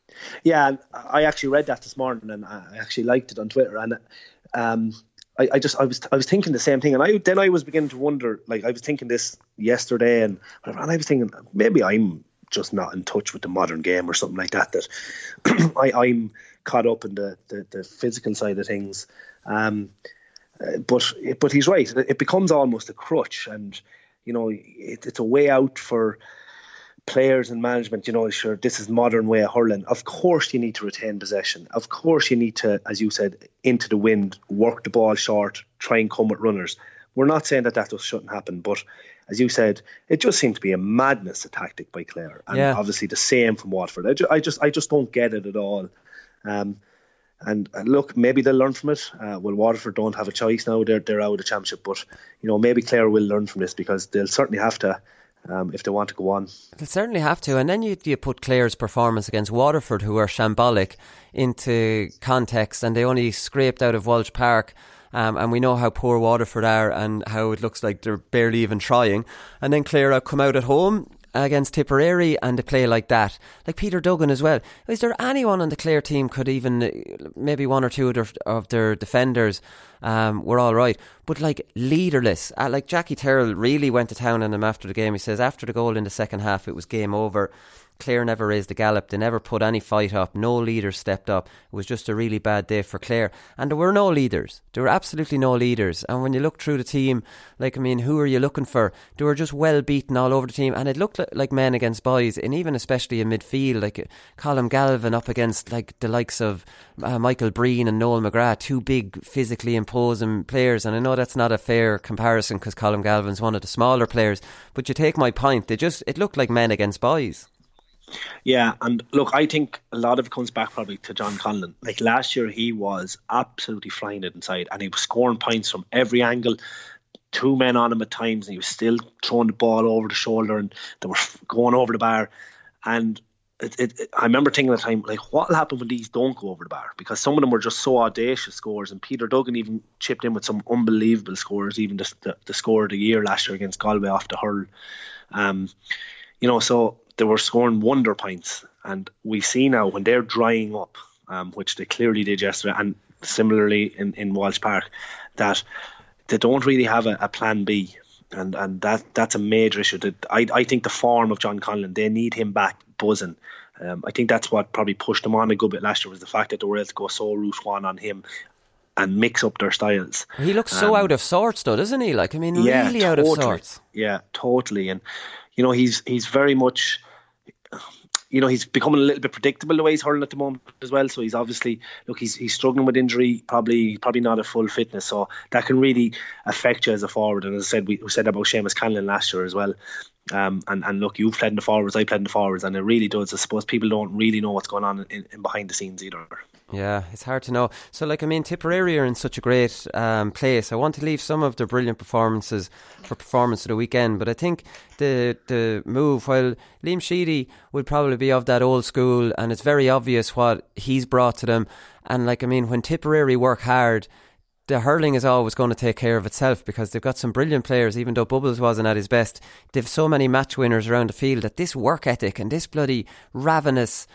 Yeah, I actually read that this morning, and I actually liked it on Twitter, and um, I, I just I was I was thinking the same thing, and I then I was beginning to wonder. Like, I was thinking this yesterday, and and I was thinking maybe I'm just not in touch with the modern game or something like that. That I, I'm caught up in the, the, the physical side of things. Um, uh, but but he's right. It becomes almost a crutch, and you know it, it's a way out for players and management. You know, sure, this is modern way of hurling. Of course, you need to retain possession. Of course, you need to, as you said, into the wind, work the ball short, try and come with runners. We're not saying that that just shouldn't happen, but as you said, it just seemed to be a madness, a tactic by Clare, and yeah. obviously the same from Waterford. I just, I just, I just don't get it at all. Um, And uh, look, maybe they'll learn from it. Uh, well, Waterford don't have a choice now; they're they're out of the championship. But you know, maybe Clare will learn from this, because they'll certainly have to um, if they want to go on. They'll certainly have to. And then you you put Clare's performance against Waterford, who are shambolic, into context, and they only scraped out of Walsh Park. Um, and we know how poor Waterford are, and how it looks like they're barely even trying. And then Clare come out at home against Tipperary and they play like that, like Peter Duggan as well. Is there anyone on the Clare team could even, maybe one or two of their, of their defenders um, were all right, but like leaderless, uh, like Jackie Terrell really went to town on them after the game. He says after the goal in the second half it was game over. Clare never raised the gallop, they never put any fight up, no leaders stepped up. It was just a really bad day for Clare, and there were no leaders, there were absolutely no leaders. And when you look through the team, like, I mean, who are you looking for? They were just well beaten all over the team, and it looked like men against boys, and even especially in midfield, like Colm Galvin up against like the likes of uh, Michael Breen and Noel McGrath, two big physically imposing players. And I know that's not a fair comparison because Colm Galvin's one of the smaller players, but you take my point, they just, it looked like men against boys. Yeah, and look, I think a lot of it comes back probably to John Conlon. Like last year, he was absolutely flying it inside, and he was scoring points from every angle. Two men on him at times, and he was still throwing the ball over the shoulder, and they were going over the bar. And it, it, it, I remember thinking at the time, like, what will happen when these don't go over the bar? Because some of them were just so audacious scores, and Peter Duggan even chipped in with some unbelievable scores, even the, the, the score of the year last year against Galway off the hurl. Um, you know, so they were scoring wonder points, and we see now when they're drying up, um, which they clearly did yesterday, and similarly in, in Walsh Park, that they don't really have a, a plan B, and and that that's a major issue. That I I think the form of John Conlon, they need him back buzzing. Um, I think that's what probably pushed them on a good bit last year, was the fact that they were able to go so route one on him and mix up their styles. He looks so um, out of sorts though, doesn't he? Like, I mean, yeah, really totally, out of sorts. Yeah, totally. And you know, he's he's very much, you know, he's becoming a little bit predictable the way he's hurling at the moment as well. So he's obviously, look, he's he's struggling with injury, probably probably not at full fitness. So that can really affect you as a forward. And as I said, we, we said about Seamus Canlin last year as well. Um, and, and look, you've played in the forwards, I played in the forwards, and it really does. I suppose people don't really know what's going on in, in behind the scenes either. Yeah, it's hard to know. So, like, I mean, Tipperary are in such a great um, place. I want to leave some of their brilliant performances for performance of the weekend, but I think the the move, while Liam Sheedy would probably be of that old school, and it's very obvious what he's brought to them. And, like, I mean, when Tipperary work hard, the hurling is always going to take care of itself, because they've got some brilliant players. Even though Bubbles wasn't at his best, they've so many match winners around the field that this work ethic and this bloody ravenous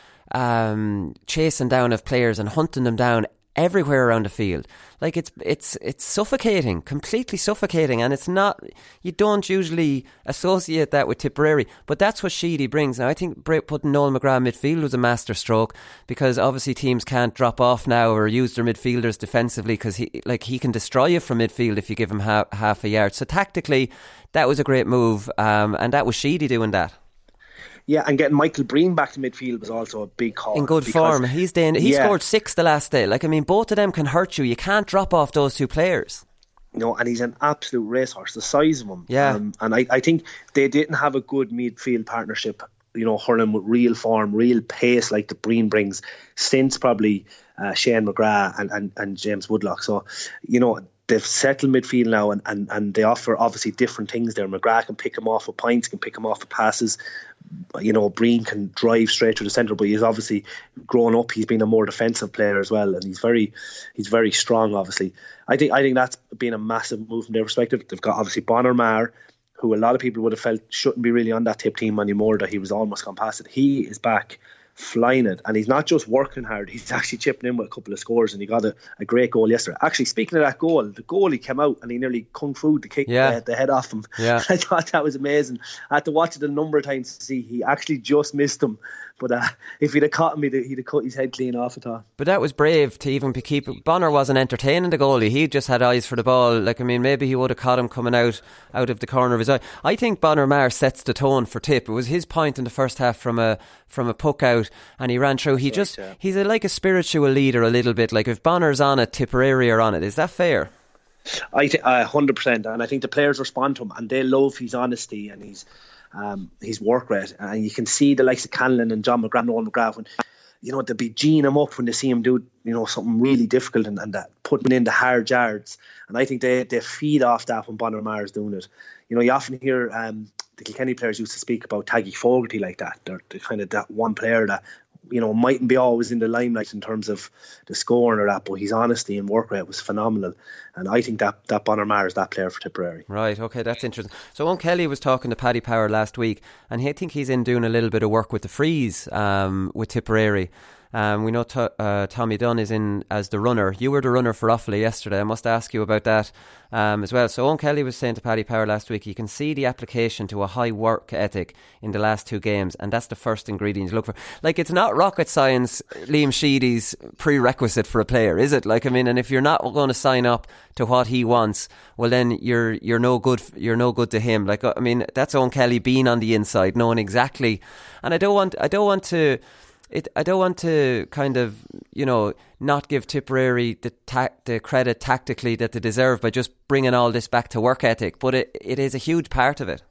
um, chasing down of players and hunting them down everywhere around the field, like it's it's it's suffocating, completely suffocating. And it's not, you don't usually associate that with Tipperary, but that's what Sheedy brings. Now I think putting Noel McGrath midfield was a master stroke, because obviously teams can't drop off now or use their midfielders defensively, because he like he can destroy you from midfield if you give him ha- half a yard. So tactically that was a great move, um, and that was Sheedy doing that. Yeah, and getting Michael Breen back to midfield was also a big call. In good form. He's doing, he yeah. scored six the last day. Like, I mean, both of them can hurt you. You can't drop off those two players. You know, and he's an absolute racehorse, the size of him. Yeah. Um, and I, I think they didn't have a good midfield partnership, you know, hurling with real form, real pace like the Breen brings, since probably uh, Shane McGrath and, and, and James Woodlock. So, you know, they've settled midfield now, and, and, and they offer obviously different things there. McGrath can pick him off with points, can pick him off with passes. You know, Breen can drive straight to the centre, but he's obviously grown up. He's been a more defensive player as well, and he's very, he's very strong. Obviously, I think I think that's been a massive move from their perspective. They've got obviously Bonner Maher, who a lot of people would have felt shouldn't be really on that Tip team anymore, that he was almost gone past it. He is back, flying it, and he's not just working hard, he's actually chipping in with a couple of scores, and he got a, a great goal yesterday. Actually, speaking of that goal, the goalie came out and he nearly kung fu to kick yeah. the, the head off him. Yeah. I thought that was amazing. I had to watch it a number of times to see he actually just missed him, but uh, if he'd have caught him, he'd have, he'd have cut his head clean off it all. But that was brave to even be keep. Bonner wasn't entertaining the goalie, he just had eyes for the ball. Like, I mean, maybe he would have caught him coming out out of the corner of his eye. I think Bonner Maher sets the tone for Tip. It was his point in the first half from a from a puck out, and he ran through. He right, just yeah. he's a, like a spiritual leader a little bit. Like, if Bonner's on it, Tipperary are on it. Is that fair? I think uh, one hundred percent, and I think the players respond to him, and they love his honesty and his um, his work rate. And you can see the likes of Canlin and John McGrath, Noel McGrath, when, you know, they'll be geeing him up when they see him do, you know, something really difficult, and, and that putting in the hard yards. And I think they, they feed off that when Bonner Maher is doing it. You know, you often hear um, the Kilkenny players used to speak about Taggy Fogarty like that. They're, they're kind of that one player that, you know, mightn't be always in the limelight in terms of the scoring or that, but his honesty and work rate was phenomenal. And I think that, that Bonner Maher is that player for Tipperary. Right, okay, that's interesting. So Owen Kelly was talking to Paddy Power last week, and he, I think he's in doing a little bit of work with the Freeze um, with Tipperary. Um, we know to, uh, Tommy Dunn is in as the runner. You were the runner for Offaly yesterday. I must ask you about that um, as well. So Owen Kelly was saying to Paddy Power last week, you can see the application to a high work ethic in the last two games, and that's the first ingredient you look for. Like, it's not rocket science, Liam Sheedy's prerequisite for a player, is it? Like, I mean, and if you're not going to sign up to what he wants, well, then you're you're no good. You're no good to him. Like, I mean, that's Owen Kelly being on the inside, knowing exactly. And I don't want. I don't want to. It, I don't want to kind of, you know, not give Tipperary the ta- the credit tactically that they deserve by just bringing all this back to work ethic, but it, it is a huge part of it.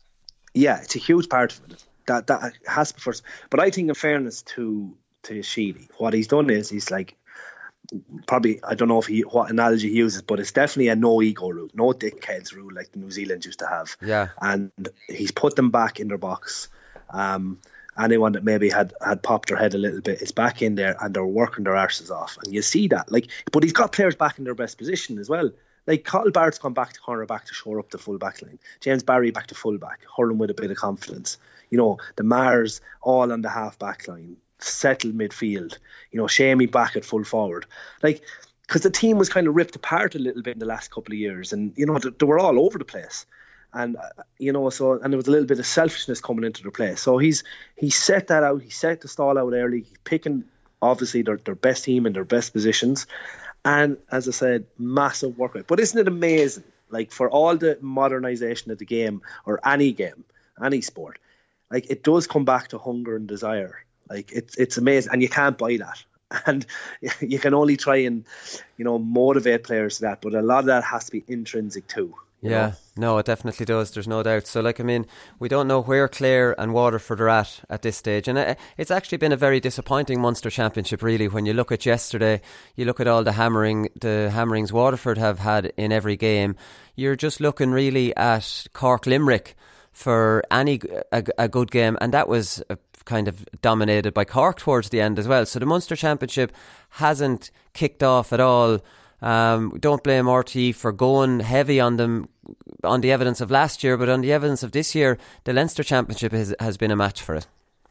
Yeah, it's a huge part of it. That that has to be first. But I think, in fairness to to Sheedy, what he's done is he's like, probably, I don't know if he what analogy he uses, but it's definitely a no ego rule, no dickheads rule like the New Zealand used to have. Yeah, and he's put them back in their box. Um. Anyone that maybe had, had popped their head a little bit is back in there, and they're working their arses off, and you see that. Like, but he's got players back in their best position as well. Like, Cathal Barrett's gone back to corner back to shore up the full back line. James Barry back to full back, hurling with a bit of confidence. You know, the Mars all on the half back line, settled midfield. You know, Shamey back at full forward. Like, because the team was kind of ripped apart a little bit in the last couple of years, and you know, they, they were all over the place. And uh, you know, so and there was a little bit of selfishness coming into their play. So he's he set that out. He set the stall out early. He's picking obviously their their best team in their best positions, and as I said, massive work rate. But isn't it amazing? Like, for all the modernisation of the game, or any game, any sport, like it does come back to hunger and desire. Like it's it's amazing, and you can't buy that. And you can only try and, you know, motivate players to that, but a lot of that has to be intrinsic too. Yeah, know? no, it definitely does. There's no doubt. So, like, I mean, we don't know where Clare and Waterford are at at this stage. And it's actually been a very disappointing Munster Championship, really. When you look at yesterday, you look at all the hammering, the hammerings Waterford have had in every game. You're just looking really at Cork Limerick for any a, a good game, and that was a, kind of dominated by Cork towards the end as well. So the Munster Championship hasn't kicked off at all. Um, don't blame R T E for going heavy on them on the evidence of last year, but on the evidence of this year, the Leinster Championship has, has been a match for it.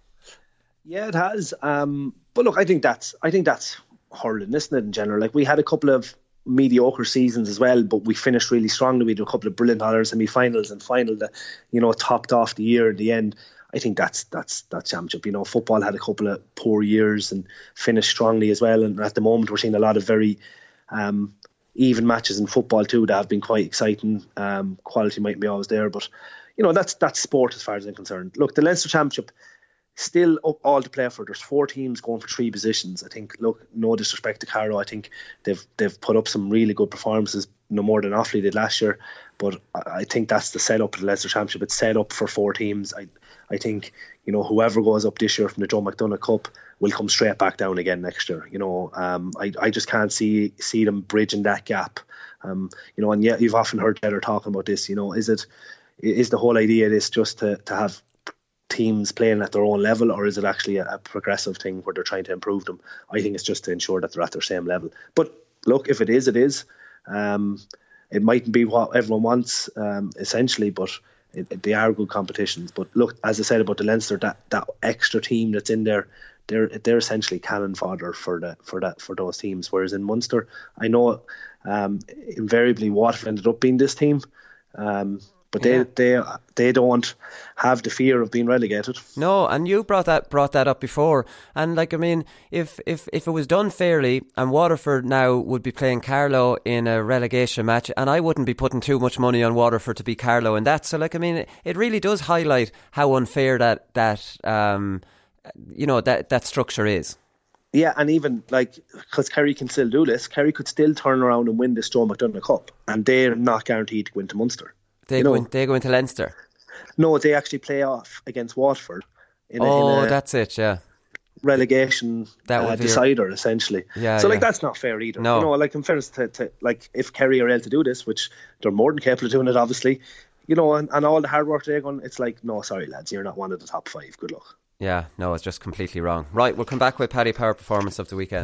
Yeah, it has. Um, but look, I think that's I think that's hurling, isn't it? In general, like we had a couple of mediocre seasons as well, but we finished really strongly. We had a couple of brilliant All-Ireland semi-finals and final that, you know, topped off the year in the end. I think that's that's that championship. You know, football had a couple of poor years and finished strongly as well. And at the moment, we're seeing a lot of very um, even matches in football too that have been quite exciting. Um, quality might be always there, but you know that's that's sport as far as I'm concerned. Look, the Leinster Championship still up all to play for. There's four teams going for three positions. I think. Look, no disrespect to Carlow, I think they've they've put up some really good performances, no more than Offaly did last year. But I think that's the setup of the Leinster Championship. It's set up for four teams. I I think, you know, whoever goes up this year from the Joe McDonagh Cup will come straight back down again next year. You know, um, I I just can't see see them bridging that gap. Um, you know, and yet you've often heard Cheddar talking about this. You know, is it is the whole idea of this just to to have teams playing at their own level, or is it actually a, a progressive thing where they're trying to improve them? I think it's just to ensure that they're at their same level. But look, if it is, it is. Um, it mightn't be what everyone wants, um, essentially, but it, it, they are good competitions. But look, as I said about the Leinster, that, that extra team that's in there, they're they're essentially cannon fodder for the for that for those teams. Whereas in Munster, I know um, invariably Waterford ended up being this team. Um, But they, yeah. they they don't have the fear of being relegated. No, and you brought that brought that up before. And like I mean, if if if it was done fairly, and Waterford now would be playing Carlow in a relegation match, and I wouldn't be putting too much money on Waterford to beat Carlow in that. So like I mean, it, it really does highlight how unfair that that um you know that that structure is. Yeah, and even like because Kerry can still do this, Kerry could still turn around and win this Joe McDonagh Cup, and they're not guaranteed to go into Munster. They you go know, in, they go into Leinster. No, they actually play off against Waterford. In a, oh, in a that's it. Yeah, relegation that uh, decider your... essentially. Yeah, so like yeah. that's not fair either. No. You know, like in fairness to, to like if Kerry are able to do this, which they're more than capable of doing it, obviously. You know, and, and all the hard work they're going, it's like, no, sorry lads, you're not one of the top five. Good luck. Yeah, no, it's just completely wrong. Right, we'll come back with Paddy Power performance of the weekend.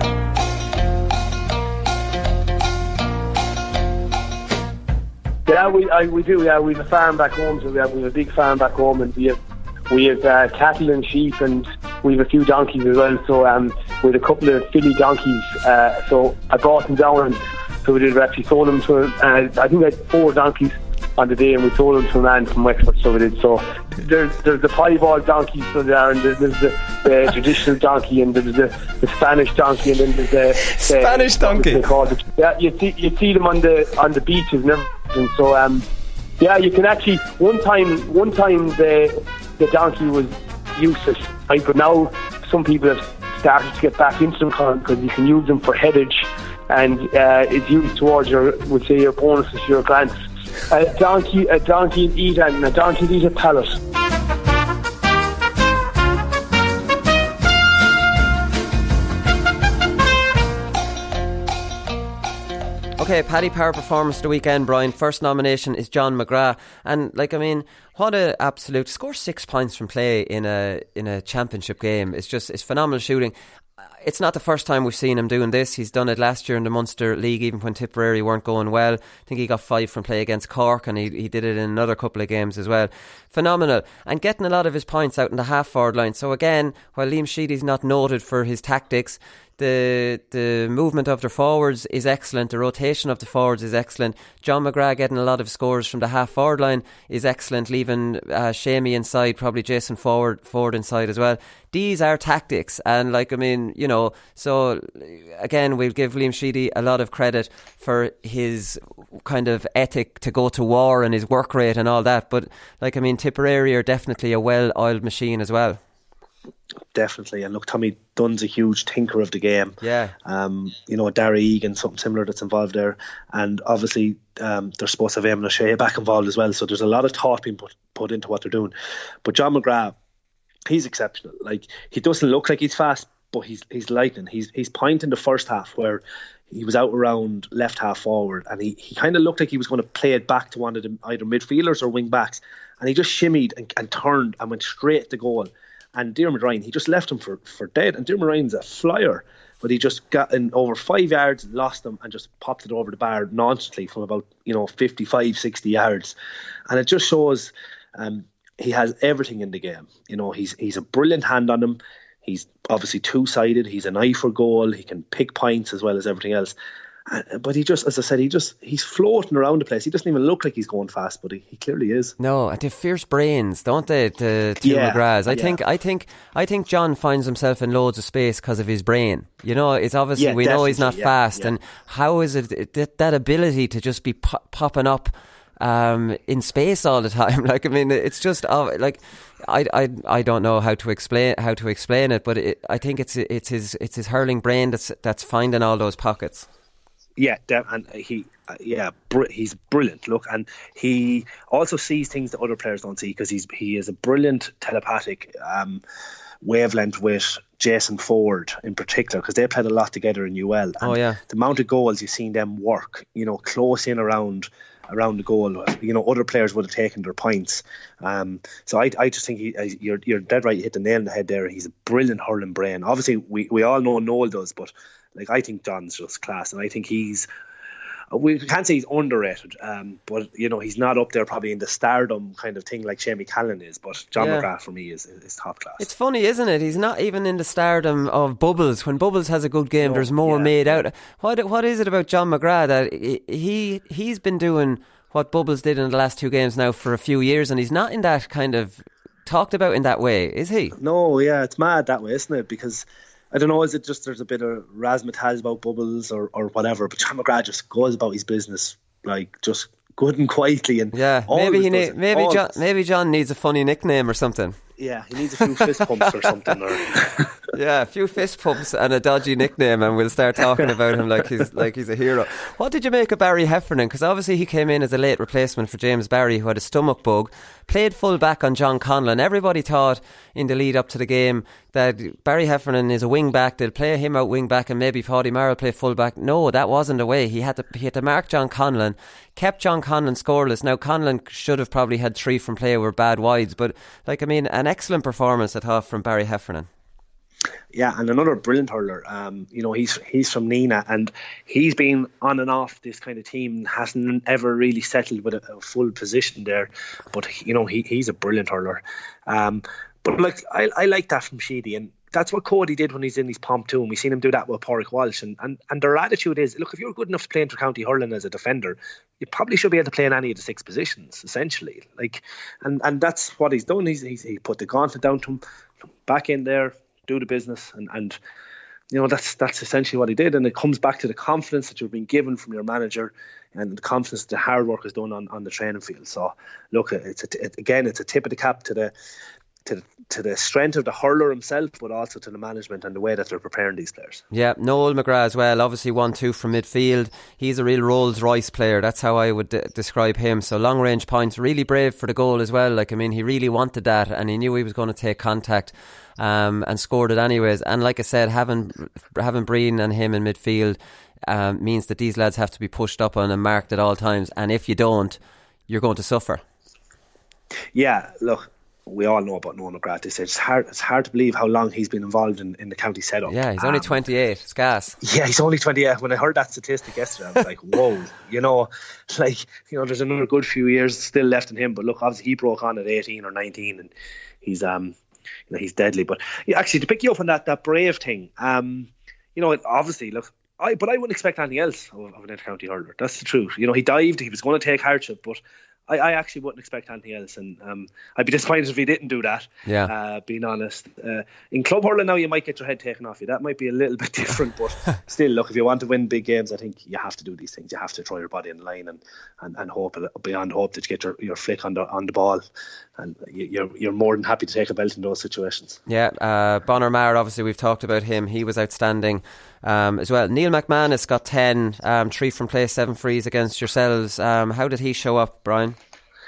Yeah, we I, we do. Yeah, we have a farm back home, so we have, we have a big farm back home, and we have we have uh, cattle and sheep, and we have a few donkeys as well. So um, we had a couple of filly donkeys. Uh, so I brought them down, and so we did actually sold them to. Uh, I think I had four donkeys on the day, and we sold them to a man from Wexford. So we did. So there's there's the piebald donkey, so there, and there's, there's the, the traditional donkey, and there's the, the Spanish donkey, and then there's the, the Spanish donkey. It. Yeah, you see you see them on the on the beaches and everything. And so um, yeah, you can actually one time one time the the donkey was useless, right? But now some people have started to get back into them because you can use them for headage, and uh, it's used towards your, would say, your bonuses, your grants. A donkey, a donkey eat and a donkey eat a pallet. Okay, Paddy Power performance of the weekend, Brian. First nomination is John McGrath, and like I mean, what a absolute score! Six points from play in a in a championship game. It's just it's phenomenal shooting. It's not the first time we've seen him doing this. He's done it last year in the Munster League, even when Tipperary weren't going well. I think he got five from play against Cork, and he he did it in another couple of games as well. Phenomenal. And getting a lot of his points out in the half-forward line. So again, while Liam Sheedy's not noted for his tactics, the the movement of their forwards is excellent. The rotation of the forwards is excellent. John McGrath getting a lot of scores from the half forward line is excellent. Leaving uh, Shamey inside, probably Jason forward forward inside as well. These are tactics, and like I mean, you know. So again, we'll give Liam Sheedy a lot of credit for his kind of ethic to go to war and his work rate and all that. But like I mean, Tipperary are definitely a well-oiled machine as well. Definitely, and look, Tommy Dunn's a huge thinker of the game. Yeah. Um, you know, Darragh Egan, something similar that's involved there, and obviously um, they're supposed to have Eamon O'Shea back involved as well. So there's a lot of thought being put put into what they're doing. But John McGrath, he's exceptional. Like, he doesn't look like he's fast, but he's he's lightning. He's he's pointing the first half where he was out around left half forward, and he, he kind of looked like he was going to play it back to one of the either midfielders or wing backs, and he just shimmied and, and turned and went straight to goal. And Diarmuid Ryan, he just left him for, for dead. And Diarmuid Ryan's a flyer, but he just got in over five yards, lost him, and just popped it over the bar nonchalantly from about, you know, fifty-five, sixty yards. And it just shows um, he has everything in the game. You know, he's he's a brilliant hand on him. He's obviously two-sided. He's an eye for goal. He can pick points as well as everything else. Uh, but he just, as I said, he just he's floating around the place. He doesn't even look like he's going fast, but he, he clearly is. No, and they have fierce brains, don't they? The two yeah, McGraths. I yeah. think, I think, I think John finds himself in loads of space because of his brain. You know, it's obviously yeah, we know he's not yeah, fast, yeah. and how is it that, that ability to just be pop, popping up um, in space all the time? Like, I mean, it's just uh, like. I, I I don't know how to explain how to explain it, but it, I think it's it's his it's his hurling brain that's that's finding all those pockets. Yeah, and he, uh, yeah, br- he's brilliant. Look, and he also sees things that other players don't see because he's he is a brilliant telepathic um, wavelength with Jason Ford in particular, because they played a lot together in U L. And oh yeah, the amount of goals you've seen them work, you know, close in around. around the goal, you know, other players would have taken their points. Um, so I, I just think he, you're, you're dead right. You hit the nail on the head there. He's a brilliant hurling brain. Obviously, we, we all know Noel does, but like I think John's just class, and I think he's. We can't say he's underrated, um, but you know he's not up there probably in the stardom kind of thing like Shamey Callan is. But John yeah. McGrath for me is is top class. It's funny, isn't it? He's not even in the stardom of Bubbles. When Bubbles has a good game, no, there's more yeah. made out. What what is it about John McGrath that he he's been doing what Bubbles did in the last two games now for a few years, and he's not in that kind of talked about in that way, is he? No, yeah, it's mad that way, isn't it? Because I don't know, is it just there's a bit of razzmatazz about Bubbles or, or whatever, but John McGrath just goes about his business like just good and quietly, and yeah, maybe he need, maybe always. John maybe John needs a funny nickname or something. Yeah, he needs a few fist pumps or something. Or yeah, a few fist pumps and a dodgy nickname, and we'll start talking about him like he's like he's a hero. What did you make of Barry Heffernan? Because obviously he came in as a late replacement for James Barry, who had a stomach bug, played full back on John Conlon. Everybody thought in the lead up to the game that Barry Heffernan is a wing back. They'll play him out wing back, and maybe Paddy Maher will play full back. No, that wasn't the way. He had to he had to mark John Conlon, kept John Conlon scoreless. Now Conlon should have probably had three from play were bad wides, but like I mean, an excellent performance I thought from Barry Heffernan. Yeah, and another brilliant hurler. Um, you know, he's he's from Nina, and he's been on and off this kind of team. Hasn't ever really settled with a, a full position there, but you know, he he's a brilliant hurler. Um, but like I I like that from Sheedy, and that's what Cody did when he's in his pomp too. And we've seen him do that with Pádraig Walsh, and, and and their attitude is, look, if you're good enough to play inter-county hurling as a defender, you probably should be able to play in any of the six positions, essentially. Like, and and that's what he's done. He's, he's he put the gauntlet down to him, back in there, do the business, and, and you know that's that's essentially what he did. And it comes back to the confidence that you've been given from your manager, and the confidence that the hard work is done on, on the training field. So look, it's a, it, again it's a tip of the cap to the to the, to the strength of the hurler himself, but also to the management and the way that they're preparing these players. Yeah, Noel McGrath as well, obviously one two from midfield. He's a real Rolls Royce player, that's how I would d- describe him. So long range points, really brave for the goal as well. Like I mean, he really wanted that, and he knew he was going to take contact. Um, and scored it anyways. And like I said, having having Breen and him in midfield um, means that these lads have to be pushed up on and marked at all times. And if you don't, you're going to suffer. Yeah, look, we all know about Noel McGrath. It's hard, it's hard to believe how long he's been involved in, in the county setup. Yeah, he's only um, twenty-eight. It's gas. Yeah, he's only twenty-eight. When I heard that statistic yesterday, I was like, whoa, you know, like, you know, there's another good few years still left in him. But look, obviously he broke on at eighteen or nineteen, and he's um. You know, he's deadly. But yeah, actually, to pick you up on that that brave thing, um, you know, obviously, look, I but I wouldn't expect anything else of, of an inter-county hurler. That's the truth. You know, he dived, he was going to take hardship, but I, I actually wouldn't expect anything else, and um, I'd be disappointed if he didn't do that. Yeah. Uh, being honest, uh, in club hurling now, you might get your head taken off you. That might be a little bit different, but still, look, if you want to win big games, I think you have to do these things. You have to throw your body in the line and, and, and hope beyond hope that you get your, your flick on the on the ball, and you're you're more than happy to take a belt in those situations. Yeah, uh, Bonner Maher, obviously we've talked about him. He was outstanding um, as well. Neil McManus got ten, um, three from play, seven frees against yourselves. Um, how did he show up, Brian?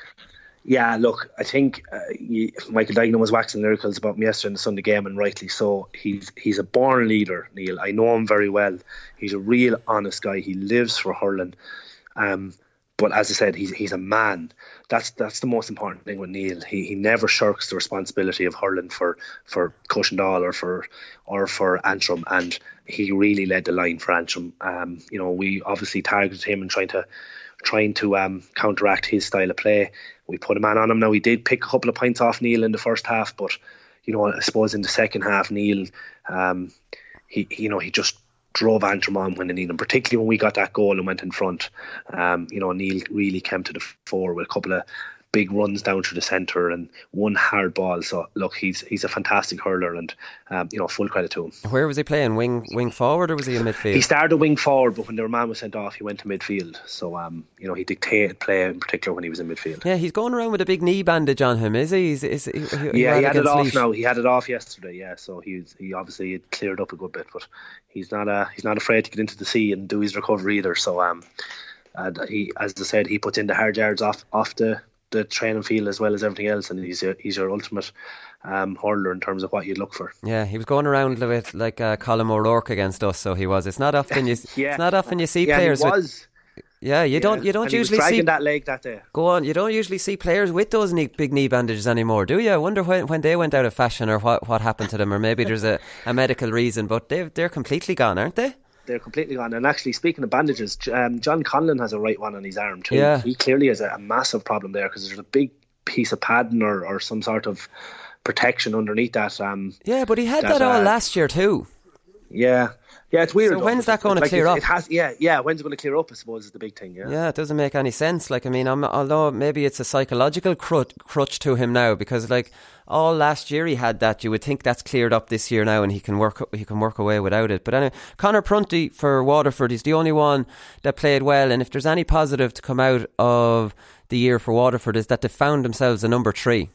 Yeah, look, I think uh, he, Michael Dignan was waxing lyrical about me yesterday in the Sunday game, and rightly so. He's he's a born leader, Neil. I know him very well. He's a real honest guy. He lives for hurling. Um, but as I said, he's he's a man. That's that's the most important thing with Neil. He he never shirks the responsibility of hurling for for Cushendall or for or for Antrim, and he really led the line for Antrim. Um, you know, we obviously targeted him and trying to trying to um, counteract his style of play. We put a man on him. Now, he did pick a couple of points off Neil in the first half, but you know, I suppose in the second half, Neil, um, he you know he just drove Antrim on when they needed him, particularly when we got that goal and went in front. Um, you know, Neil really came to the fore with a couple of big runs down through the centre and one hard ball. So look, he's he's a fantastic hurler, and um, you know, full credit to him. Where was he playing? Wing wing forward, or was he in midfield? He started wing forward, but when their man was sent off, he went to midfield. So um, you know, he dictated play in particular when he was in midfield. Yeah, he's going around with a big knee bandage on him, is he? Is, is, he, he yeah, he had it off Laois now. He had it off yesterday. Yeah, so he's he obviously had cleared up a good bit, but he's not uh, he's not afraid to get into the sea and do his recovery either. So um, and he, as I said, he puts in the hard yards off off the. the training field as well as everything else, and he's a, he's your ultimate um, hurler in terms of what you'd look for. Yeah, he was going around with like uh, Colin O'Rourke against us, so he was. It's not often you. yeah. It's not often you see yeah, players. He was. With, yeah, you yeah. don't. You don't and usually he was dragging see that leg that day. Go on. You don't usually see players with those knee, big knee bandages anymore, do you? I wonder when when they went out of fashion, or what what happened to them, or maybe there's a, a medical reason. But they they're completely gone, aren't they? They're completely gone. And actually, speaking of bandages, um, John Conlon has a right one on his arm too. Yeah. He clearly has a, a massive problem there because there's a big piece of padding or, or some sort of protection underneath that. Um, yeah, but he had that, that all uh, last year too. Yeah, yeah, it's weird. So though, when's that going to like clear it, up? It has, yeah, yeah. When's it going to clear up? I suppose is the big thing. Yeah, yeah. It doesn't make any sense. Like, I mean, I'm, although maybe it's a psychological crutch, crutch to him now, because like all last year he had that. You would think that's cleared up this year now, and he can work he can work away without it. But anyway, Conor Prunty for Waterford, he's the only one that played well. And if there's any positive to come out of the year for Waterford, is that they found themselves a number three.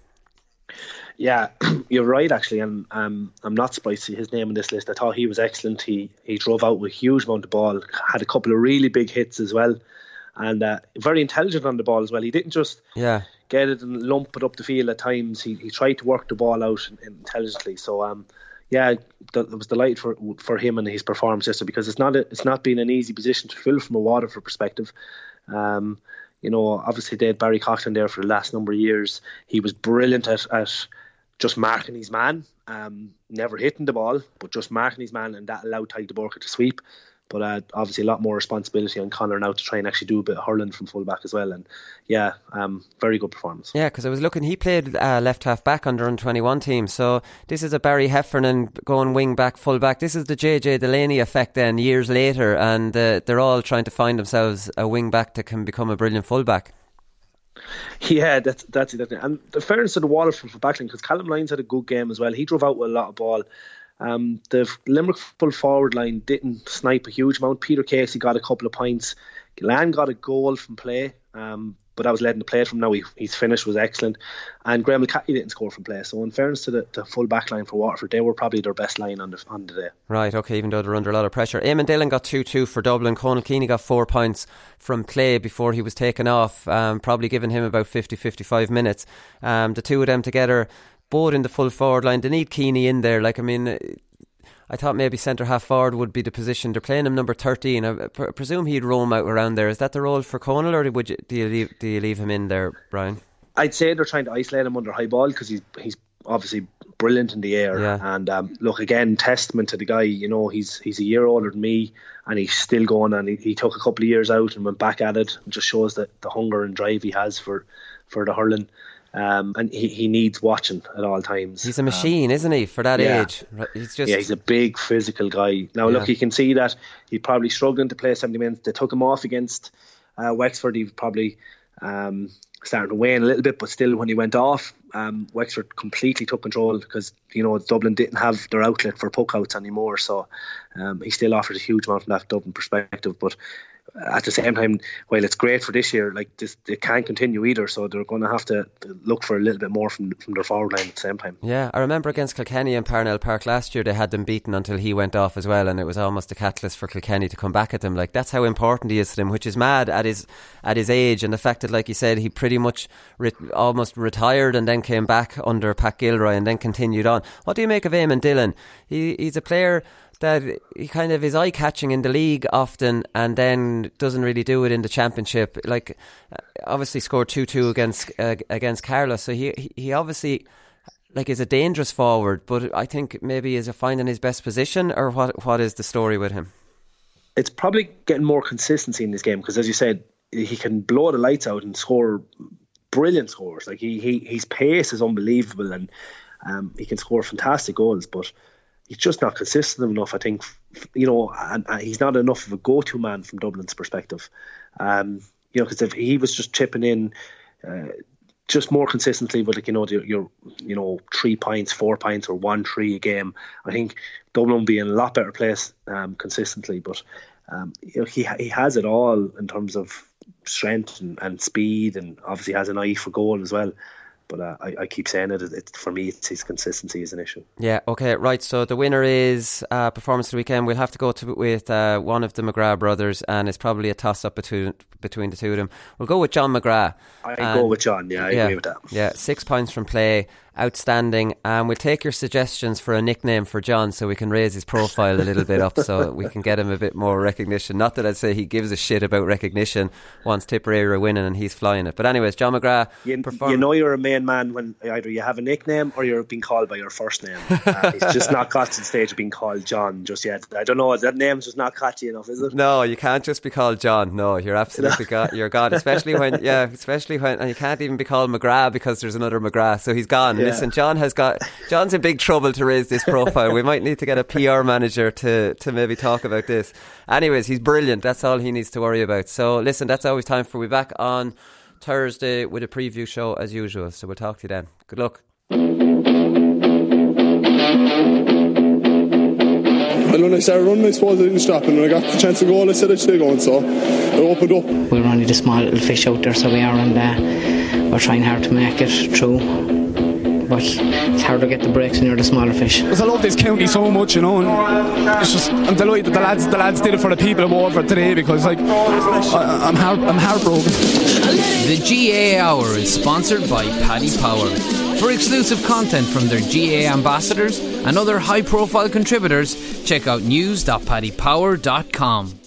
Yeah, you're right actually, and um, I'm not surprised to see his name on this list. I thought he was excellent. He he drove out with a huge amount of ball, had a couple of really big hits as well, and uh, very intelligent on the ball as well. He didn't just yeah. get it and lump it up the field at times. He he tried to work the ball out intelligently. So um, yeah, that was delighted for for him and his performance yesterday, because it's not a, it's not been an easy position to fill from a Waterford perspective. Um, you know, obviously they had Barry Coughlin there for the last number of years. He was brilliant at at just marking his man, um, never hitting the ball, but just marking his man, and that allowed Tadhg de Búrca to sweep. But uh, obviously a lot more responsibility on Conor now to try and actually do a bit of hurling from full back as well. And yeah, um, very good performance. Yeah, because I was looking, he played uh, left half back under under twenty-one team. So this is a Barry Heffernan going wing back, full back. This is the J J Delaney effect then years later, and uh, they're all trying to find themselves a wing back that can become a brilliant full back. Yeah, that's that's it. And the fairness to the Waterford for backline, because Callum Lyons had a good game as well. He drove out with a lot of ball. Um, the Limerick full forward line didn't snipe a huge amount. Peter Casey got a couple of points. Gillan got a goal from play, um, but that was letting the play from now. He, his finish was excellent. And Graham McCarthy didn't score from play. So in fairness to the, the full back line for Waterford, they were probably their best line on the, on the day. Right, okay, even though they're under a lot of pressure. Eamon Dillon got two two for Dublin. Conal Keaney got four points from play before he was taken off, um, probably giving him about fifty to fifty-five minutes. Um, the two of them together, both in the full forward line. They need Keaney in there. Like, I mean, I thought maybe centre half forward would be the position. They're playing him number thirteen. I pr- presume he'd roam out around there. Is that the role for Conal, or would you, do you leave, do you leave him in there, Brian? I'd say they're trying to isolate him under high ball, because he's he's obviously brilliant in the air. Yeah. And um, look, again, testament to the guy. You know, he's he's a year older than me, and he's still going. And he, he took a couple of years out and went back at it. It just shows that the hunger and drive he has for for the hurling. Um, and he, he needs watching at all times. He's a machine, um, isn't he, for that yeah. age? He's just yeah, he's a big physical guy. Now, yeah. look, you can see that he's probably struggling to play seventy minutes. They took him off against uh, Wexford. He probably um, starting to wane a little bit, but still, when he went off, um, Wexford completely took control because, you know, Dublin didn't have their outlet for puckouts anymore. So um, he still offers a huge amount from that Dublin perspective. But at the same time, while it's great for this year, like this, they can't continue either, so they're going to have to look for a little bit more from from their forward line at the same time. Yeah, I remember against Kilkenny in Parnell Park last year, they had them beaten until he went off as well, and it was almost a catalyst for Kilkenny to come back at them. Like, that's how important he is to them, which is mad at his at his age, and the fact that, like you said, he pretty much re- almost retired and then came back under Pat Gilroy and then continued on. What do you make of Eamon Dillon? He he's a player that he kind of is eye-catching in the league often and then doesn't really do it in the championship. Like, obviously scored two two against uh, against Carlow, so he he obviously like is a dangerous forward, but I think maybe is a finding his best position, or what what is the story with him? It's probably getting more consistency in this game because, as you said, he can blow the lights out and score brilliant scores. Like he, he his pace is unbelievable, and um, he can score fantastic goals, but he's just not consistent enough, I think, you know, and, and he's not enough of a go-to man from Dublin's perspective. Um, you know, because if he was just chipping in uh, just more consistently with, like, you know, your, your, you know, three points, four points, or one three a game, I think Dublin will be in a lot better place um, consistently. But um, you know, he he has it all in terms of strength and, and speed, and obviously has an eye for goal as well. But uh, I, I keep saying it, it, for me, it's his consistency is an issue. Yeah, okay, right. So the winner is uh, performance of the weekend. We'll have to go to with uh, one of the McGrath brothers, and it's probably a toss-up between between the two of them. We'll go with John McGrath. I go with John, yeah, I yeah, agree with that. Yeah, six points from play, outstanding. And we'll take your suggestions for a nickname for John so we can raise his profile a little bit up so we can get him a bit more recognition. Not that I'd say he gives a shit about recognition once Tipperary are winning and he's flying it. But anyways, John McGrath. You, perform- you know you're a main man when either you have a nickname or you're being called by your first name. Uh, he's just not got to the stage of being called John just yet. I don't know, that name's just not catchy enough, is it? No, you can't just be called John. No, you're absolutely God. You're God. Especially when, yeah, especially when, and you can't even be called McGrath because there's another McGrath. So he's gone. Yeah. Listen, John has got, John's in big trouble to raise this profile. We might need to get a P R manager to, to maybe talk about this. Anyways, he's brilliant. That's all he needs to worry about. So listen, that's always time for. We'll be back on Thursday with a preview show as usual. So we'll talk to you then. Good luck. And when I started running, I suppose I didn't stop, and when I got the chance to go, I said I should go, and so it opened up. We're only the small little fish out there, so we are, and uh, we're trying hard to make it through. But it's hard to get the breaks when you're the smaller fish. Because I love this county so much, you know, and it's just, I'm delighted that the lads, the lads did it for the people of Waterford today, because, like, I, I'm, heart, I'm heartbroken. The G A A Hour is sponsored by Paddy Power. For exclusive content from their G A A ambassadors and other high-profile contributors, check out news dot paddy power dot com.